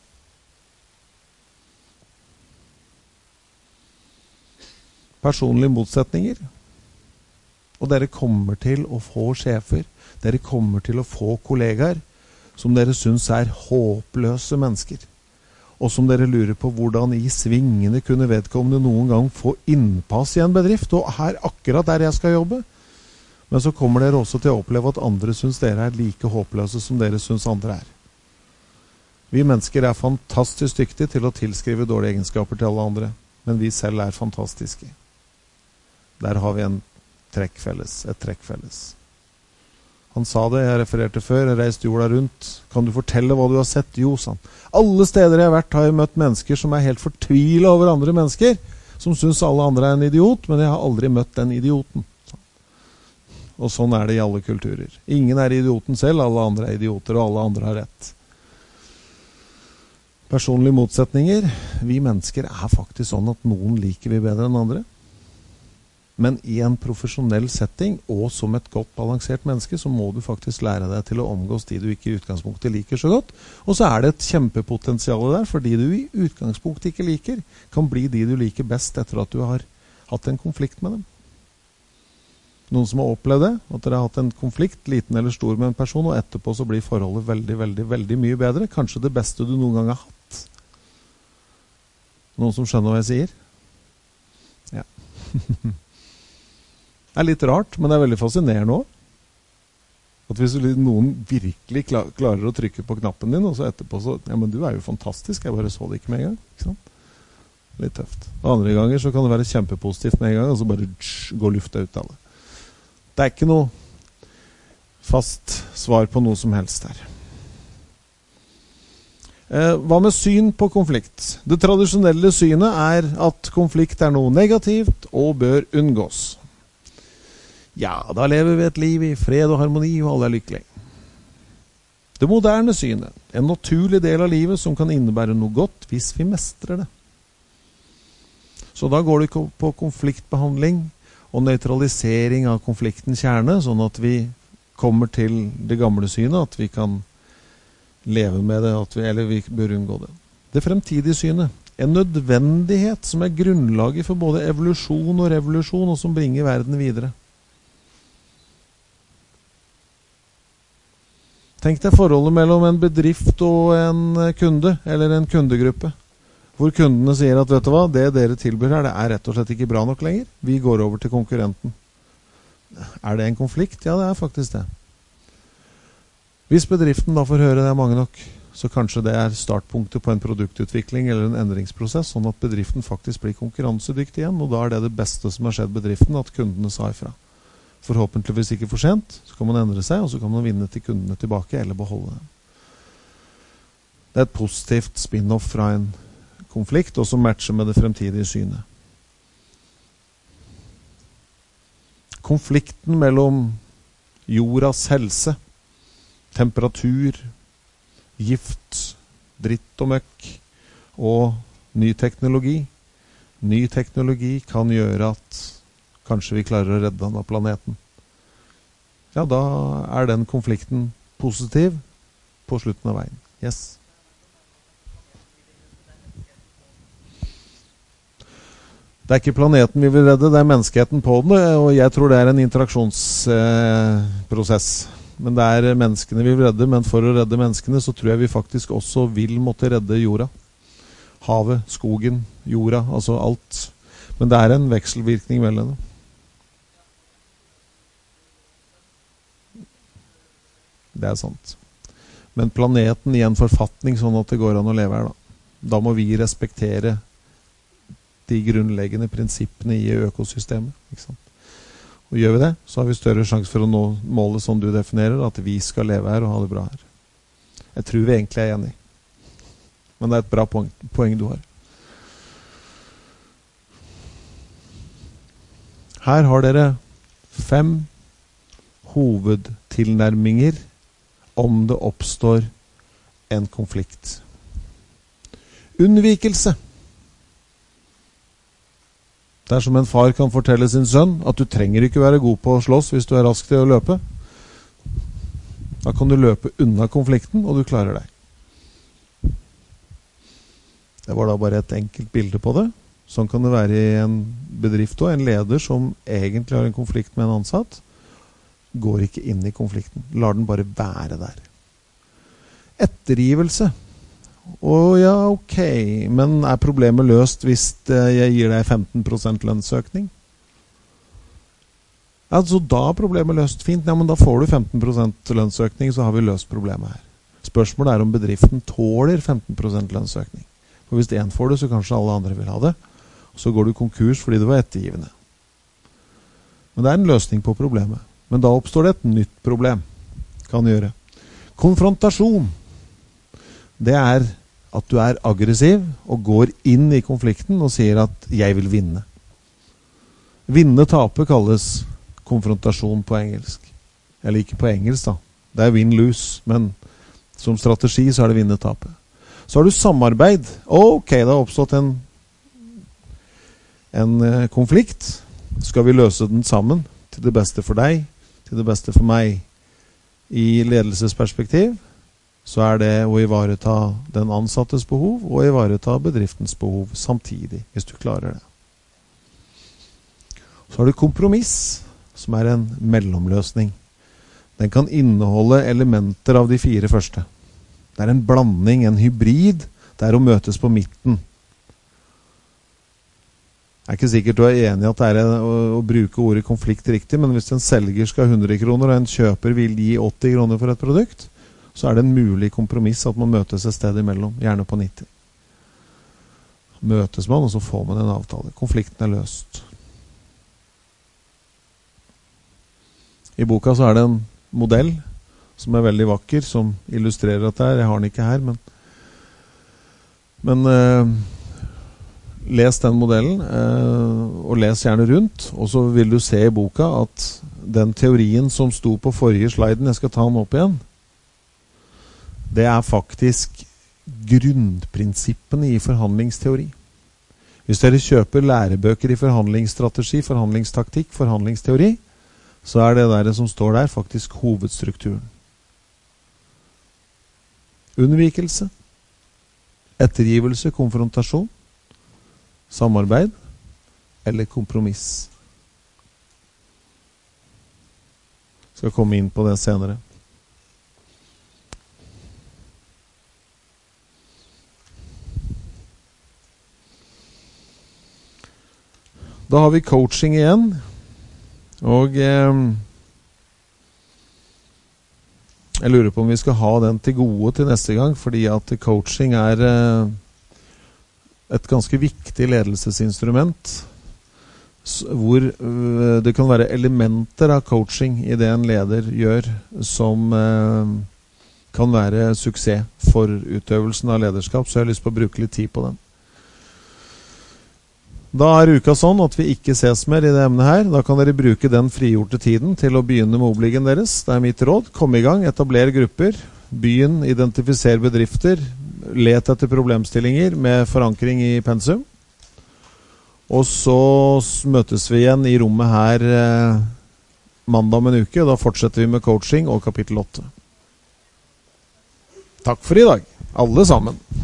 Personlige motsetninger. Og dere kommer til å få sjefer. Dere kommer til å få kollegaer som dere synes er håpløse mennesker. Og som dere lurer på hvordan i svingene kunne vedkommende noen gang få innpass i en bedrift, og her akkurat der jeg skal jobbe. Men så kommer dere også til å oppleve at andre synes dere er like håpløse som dere synes andre er. Vi mennesker er fantastisk dyktige til å tilskrive dårlige egenskaper til alle andre, men vi selv er fantastiske. Der har vi en trekkfelles, et trekkfelles. Han sa det, jeg refererte før, jeg reiste jorda rundt. Kan du fortelle hva du har sett? Jo, sa han. Alle steder jeg har vært har jeg møtt mennesker som er helt fortvilet over andre mennesker, som synes alle andre er en idiot, men jeg har aldri møtt den idioten. Og sånn er det i alle kulturer. Ingen er idioten selv, alle andre er idioter, og alle andre har rett. Personlige motsetninger. Vi mennesker er faktisk sånn at noen liker vi bedre enn andre. Men i en profesjonell setting, og som et godt balansert menneske, så må du faktisk lære deg til å omgås de du ikke i utgangspunktet liker så godt. Og så er det et kjempepotensial der, fordi du i utgangspunktet ikke liker, kan bli de du liker best etter at du har hatt en konflikt med dem. Noen som har opplevd det, at dere har hatt en konflikt, liten eller stor med en person, og etterpå så blir forholdet veldig, veldig, veldig mye bedre. Kanskje det beste du noen gang har hatt. Noen som skjønner hva jeg sier? Ja. Det er litt rart, men det er veldig fascinerende også. At hvis noen virkelig klarer å trykke på knappen din, og så etterpå så, ja, men du er jo fantastisk, jeg bare så det ikke med en gang, ikke sant? Litt tøft. Og andre ganger så kan det være kjempepositivt med en gang, og så bare tsch, går lufta ut av det. Det er ikke noe fast svar på noe som helst her. Eh, hva med syn på konflikt? Det tradisjonelle synet er at konflikt er noe negativt og bør unngås. Ja, da lever vi et liv i fred og harmoni, og alle er lykkelige. Det moderne synet, en naturlig del av livet som kan innebære noe godt hvis vi mestrer det. Så da går det på konfliktbehandling og nøytralisering av konfliktens kjerne, sånn at vi kommer til det gamle synet, at vi kan leve med det, at vi, eller vi bør unngå det. Det fremtidige synet, en nødvendighet som er grunnlaget for både evolusjon og revolusjon, og som bringer verden videre. Tenk deg forholdet mellom en bedrift og en kunde, eller en kundegruppe, hvor kundene sier at, vet du hva, det dere tilbyr her, det er rett og slett ikke bra nok lenger. Vi går over til konkurrenten. Er det en konflikt? Ja, det er faktisk det. Hvis bedriften da får høre det er mange nok, så kanskje det er startpunktet på en produktutvikling eller en endringsprosess, sånn at bedriften faktisk blir konkurransedyktig igjen, og da er det det beste som har skjedd bedriften, at kundene sa ifra. Forhåpentligvis ikke for sent, så kan man endre seg, og så kan man vinne til kundene tilbake, eller beholde dem. Det er et positivt spin-off fra en konflikt, og som matcher med det fremtidige synet. Konflikten mellom jordas helse, temperatur, gift, dritt og møkk, og ny teknologi. Ny teknologi kan gjøre at kanskje vi klarer å redde den av planeten. Ja, da er den konflikten positiv på slutten av veien. Yes. Det er ikke planeten vi vil redde, det er menneskeheten på den, og jeg tror det er en interaksjonsprosess. Men det er menneskene vi vil redde, men for å redde menneskene så tror jeg vi faktisk også vil måtte redde jorda. Havet, skogen, jorda, altså alt. Men det er en vekselvirkning mellom det. Det er sant. Men planeten i en forfatning sånn at det går an å leve her da. Da må vi respektere de grunnleggende prinsippene i økosystemet, ikke sant? Og gjør vi det, så har vi større sjanse for å nå målet som du definerer, at vi skal leve her og ha det bra her. Jeg tror vi egentlig er enige. Men det er et bra poeng, poeng du har. Her har dere fem hovedtilnærminger om det oppstår en konflikt. Unnvikelse. Det er som en far kan fortelle sin sønn at du trenger ikke være god på å slåss hvis du er rask til å løpe. Da kan du løpe unna konflikten, og du klarer deg. Det var da bare et enkelt bilde på det. Sånn kan det være i en bedrift og en leder som egentlig har en konflikt med en ansatt, går ikke inn i konflikten. Lar den bare være der. Ettergivelse. Å ja, ok, men er problemet løst hvis jeg gir deg femten prosent lønnsøkning? Altså, da er problemet løst. Fint, ja, men da får du femten prosent lønnsøkning, så har vi løst problemet her. Spørsmålet er om bedriften tåler femten prosent lønnsøkning. For hvis en får det, så kanskje alle andre vil ha det. Så går du konkurs fordi det var ettergivende. Men det er en løsning på problemet. Men da oppstår det et nytt problem. Kan gjøre. Konfrontasjon. Det er at du er aggressiv og går inn i konflikten og sier at jeg vil vinne. Vinne tape kalles konfrontasjon på engelsk. Eller ikke på engelsk da. Det er win-lose, men som strategi så er det vinne-tapet. Så har du samarbeid. Ok, det har oppstått en, en eh, konflikt. Skal vi løse den sammen til det beste for deg, til det beste for meg? I ledelsesperspektiv så er det å ivareta den ansattes behov og ivareta bedriftens behov samtidig, hvis du klarer det. Så har du kompromiss, som er en mellomløsning. Den kan inneholde elementer av de fire første. Det er en blanding, en hybrid, det er å møtes på midten. Jeg er ikke sikkert du er enig i at det er å, å bruke ordet konflikt riktig, men hvis en selger skal ha hundre kroner og en kjøper vil gi åtti kroner for et produkt, så er det en mulig kompromiss at man møtes et sted imellom, gjerne på nitti. Møtes man, og så får man en avtale. Konflikten er løst. I boka så er det en modell som er veldig vakker, som illustrerer at det er. Jeg har den ikke her, men men øh, les den modellen, øh, og les gjerne rundt, og så vil du se i boka at den teorien som sto på forrige sliden, jeg skal ta den opp igjen, det er faktisk grunnprinsippene i forhandlingsteori. Hvis dere kjøper lærebøker i forhandlingsstrategi, forhandlingstaktikk, forhandlingsteori, så er det der som står der faktisk hovedstrukturen. Unnvikelse, ettergivelse, konfrontasjon, samarbeid eller kompromiss. Skal komme inn på det senere. Da har vi coaching igjen, og eh, jeg lurer på om vi skal ha den til gode til neste gang, fordi at coaching er eh, et ganske viktig ledelsesinstrument, hvor eh, det kan være elementer av coaching i det en leder gjør, som eh, kan være suksess for utøvelsen av lederskap, så jeg har lyst på å bruke litt tid på den. Da er uka sånn at vi ikke ses mer i det emnet her. Da kan dere bruke den frigjorte tiden til å begynne med obligen deres. Det er mitt råd. Kom i gang, etabler grupper. Begynn, identifiser bedrifter. Let etter problemstillinger med forankring i pensum. Og så møtes vi igjen i rommet her eh, mandag om en uke. Da fortsetter vi med coaching og kapittel åtte. Takk for i dag, alle sammen.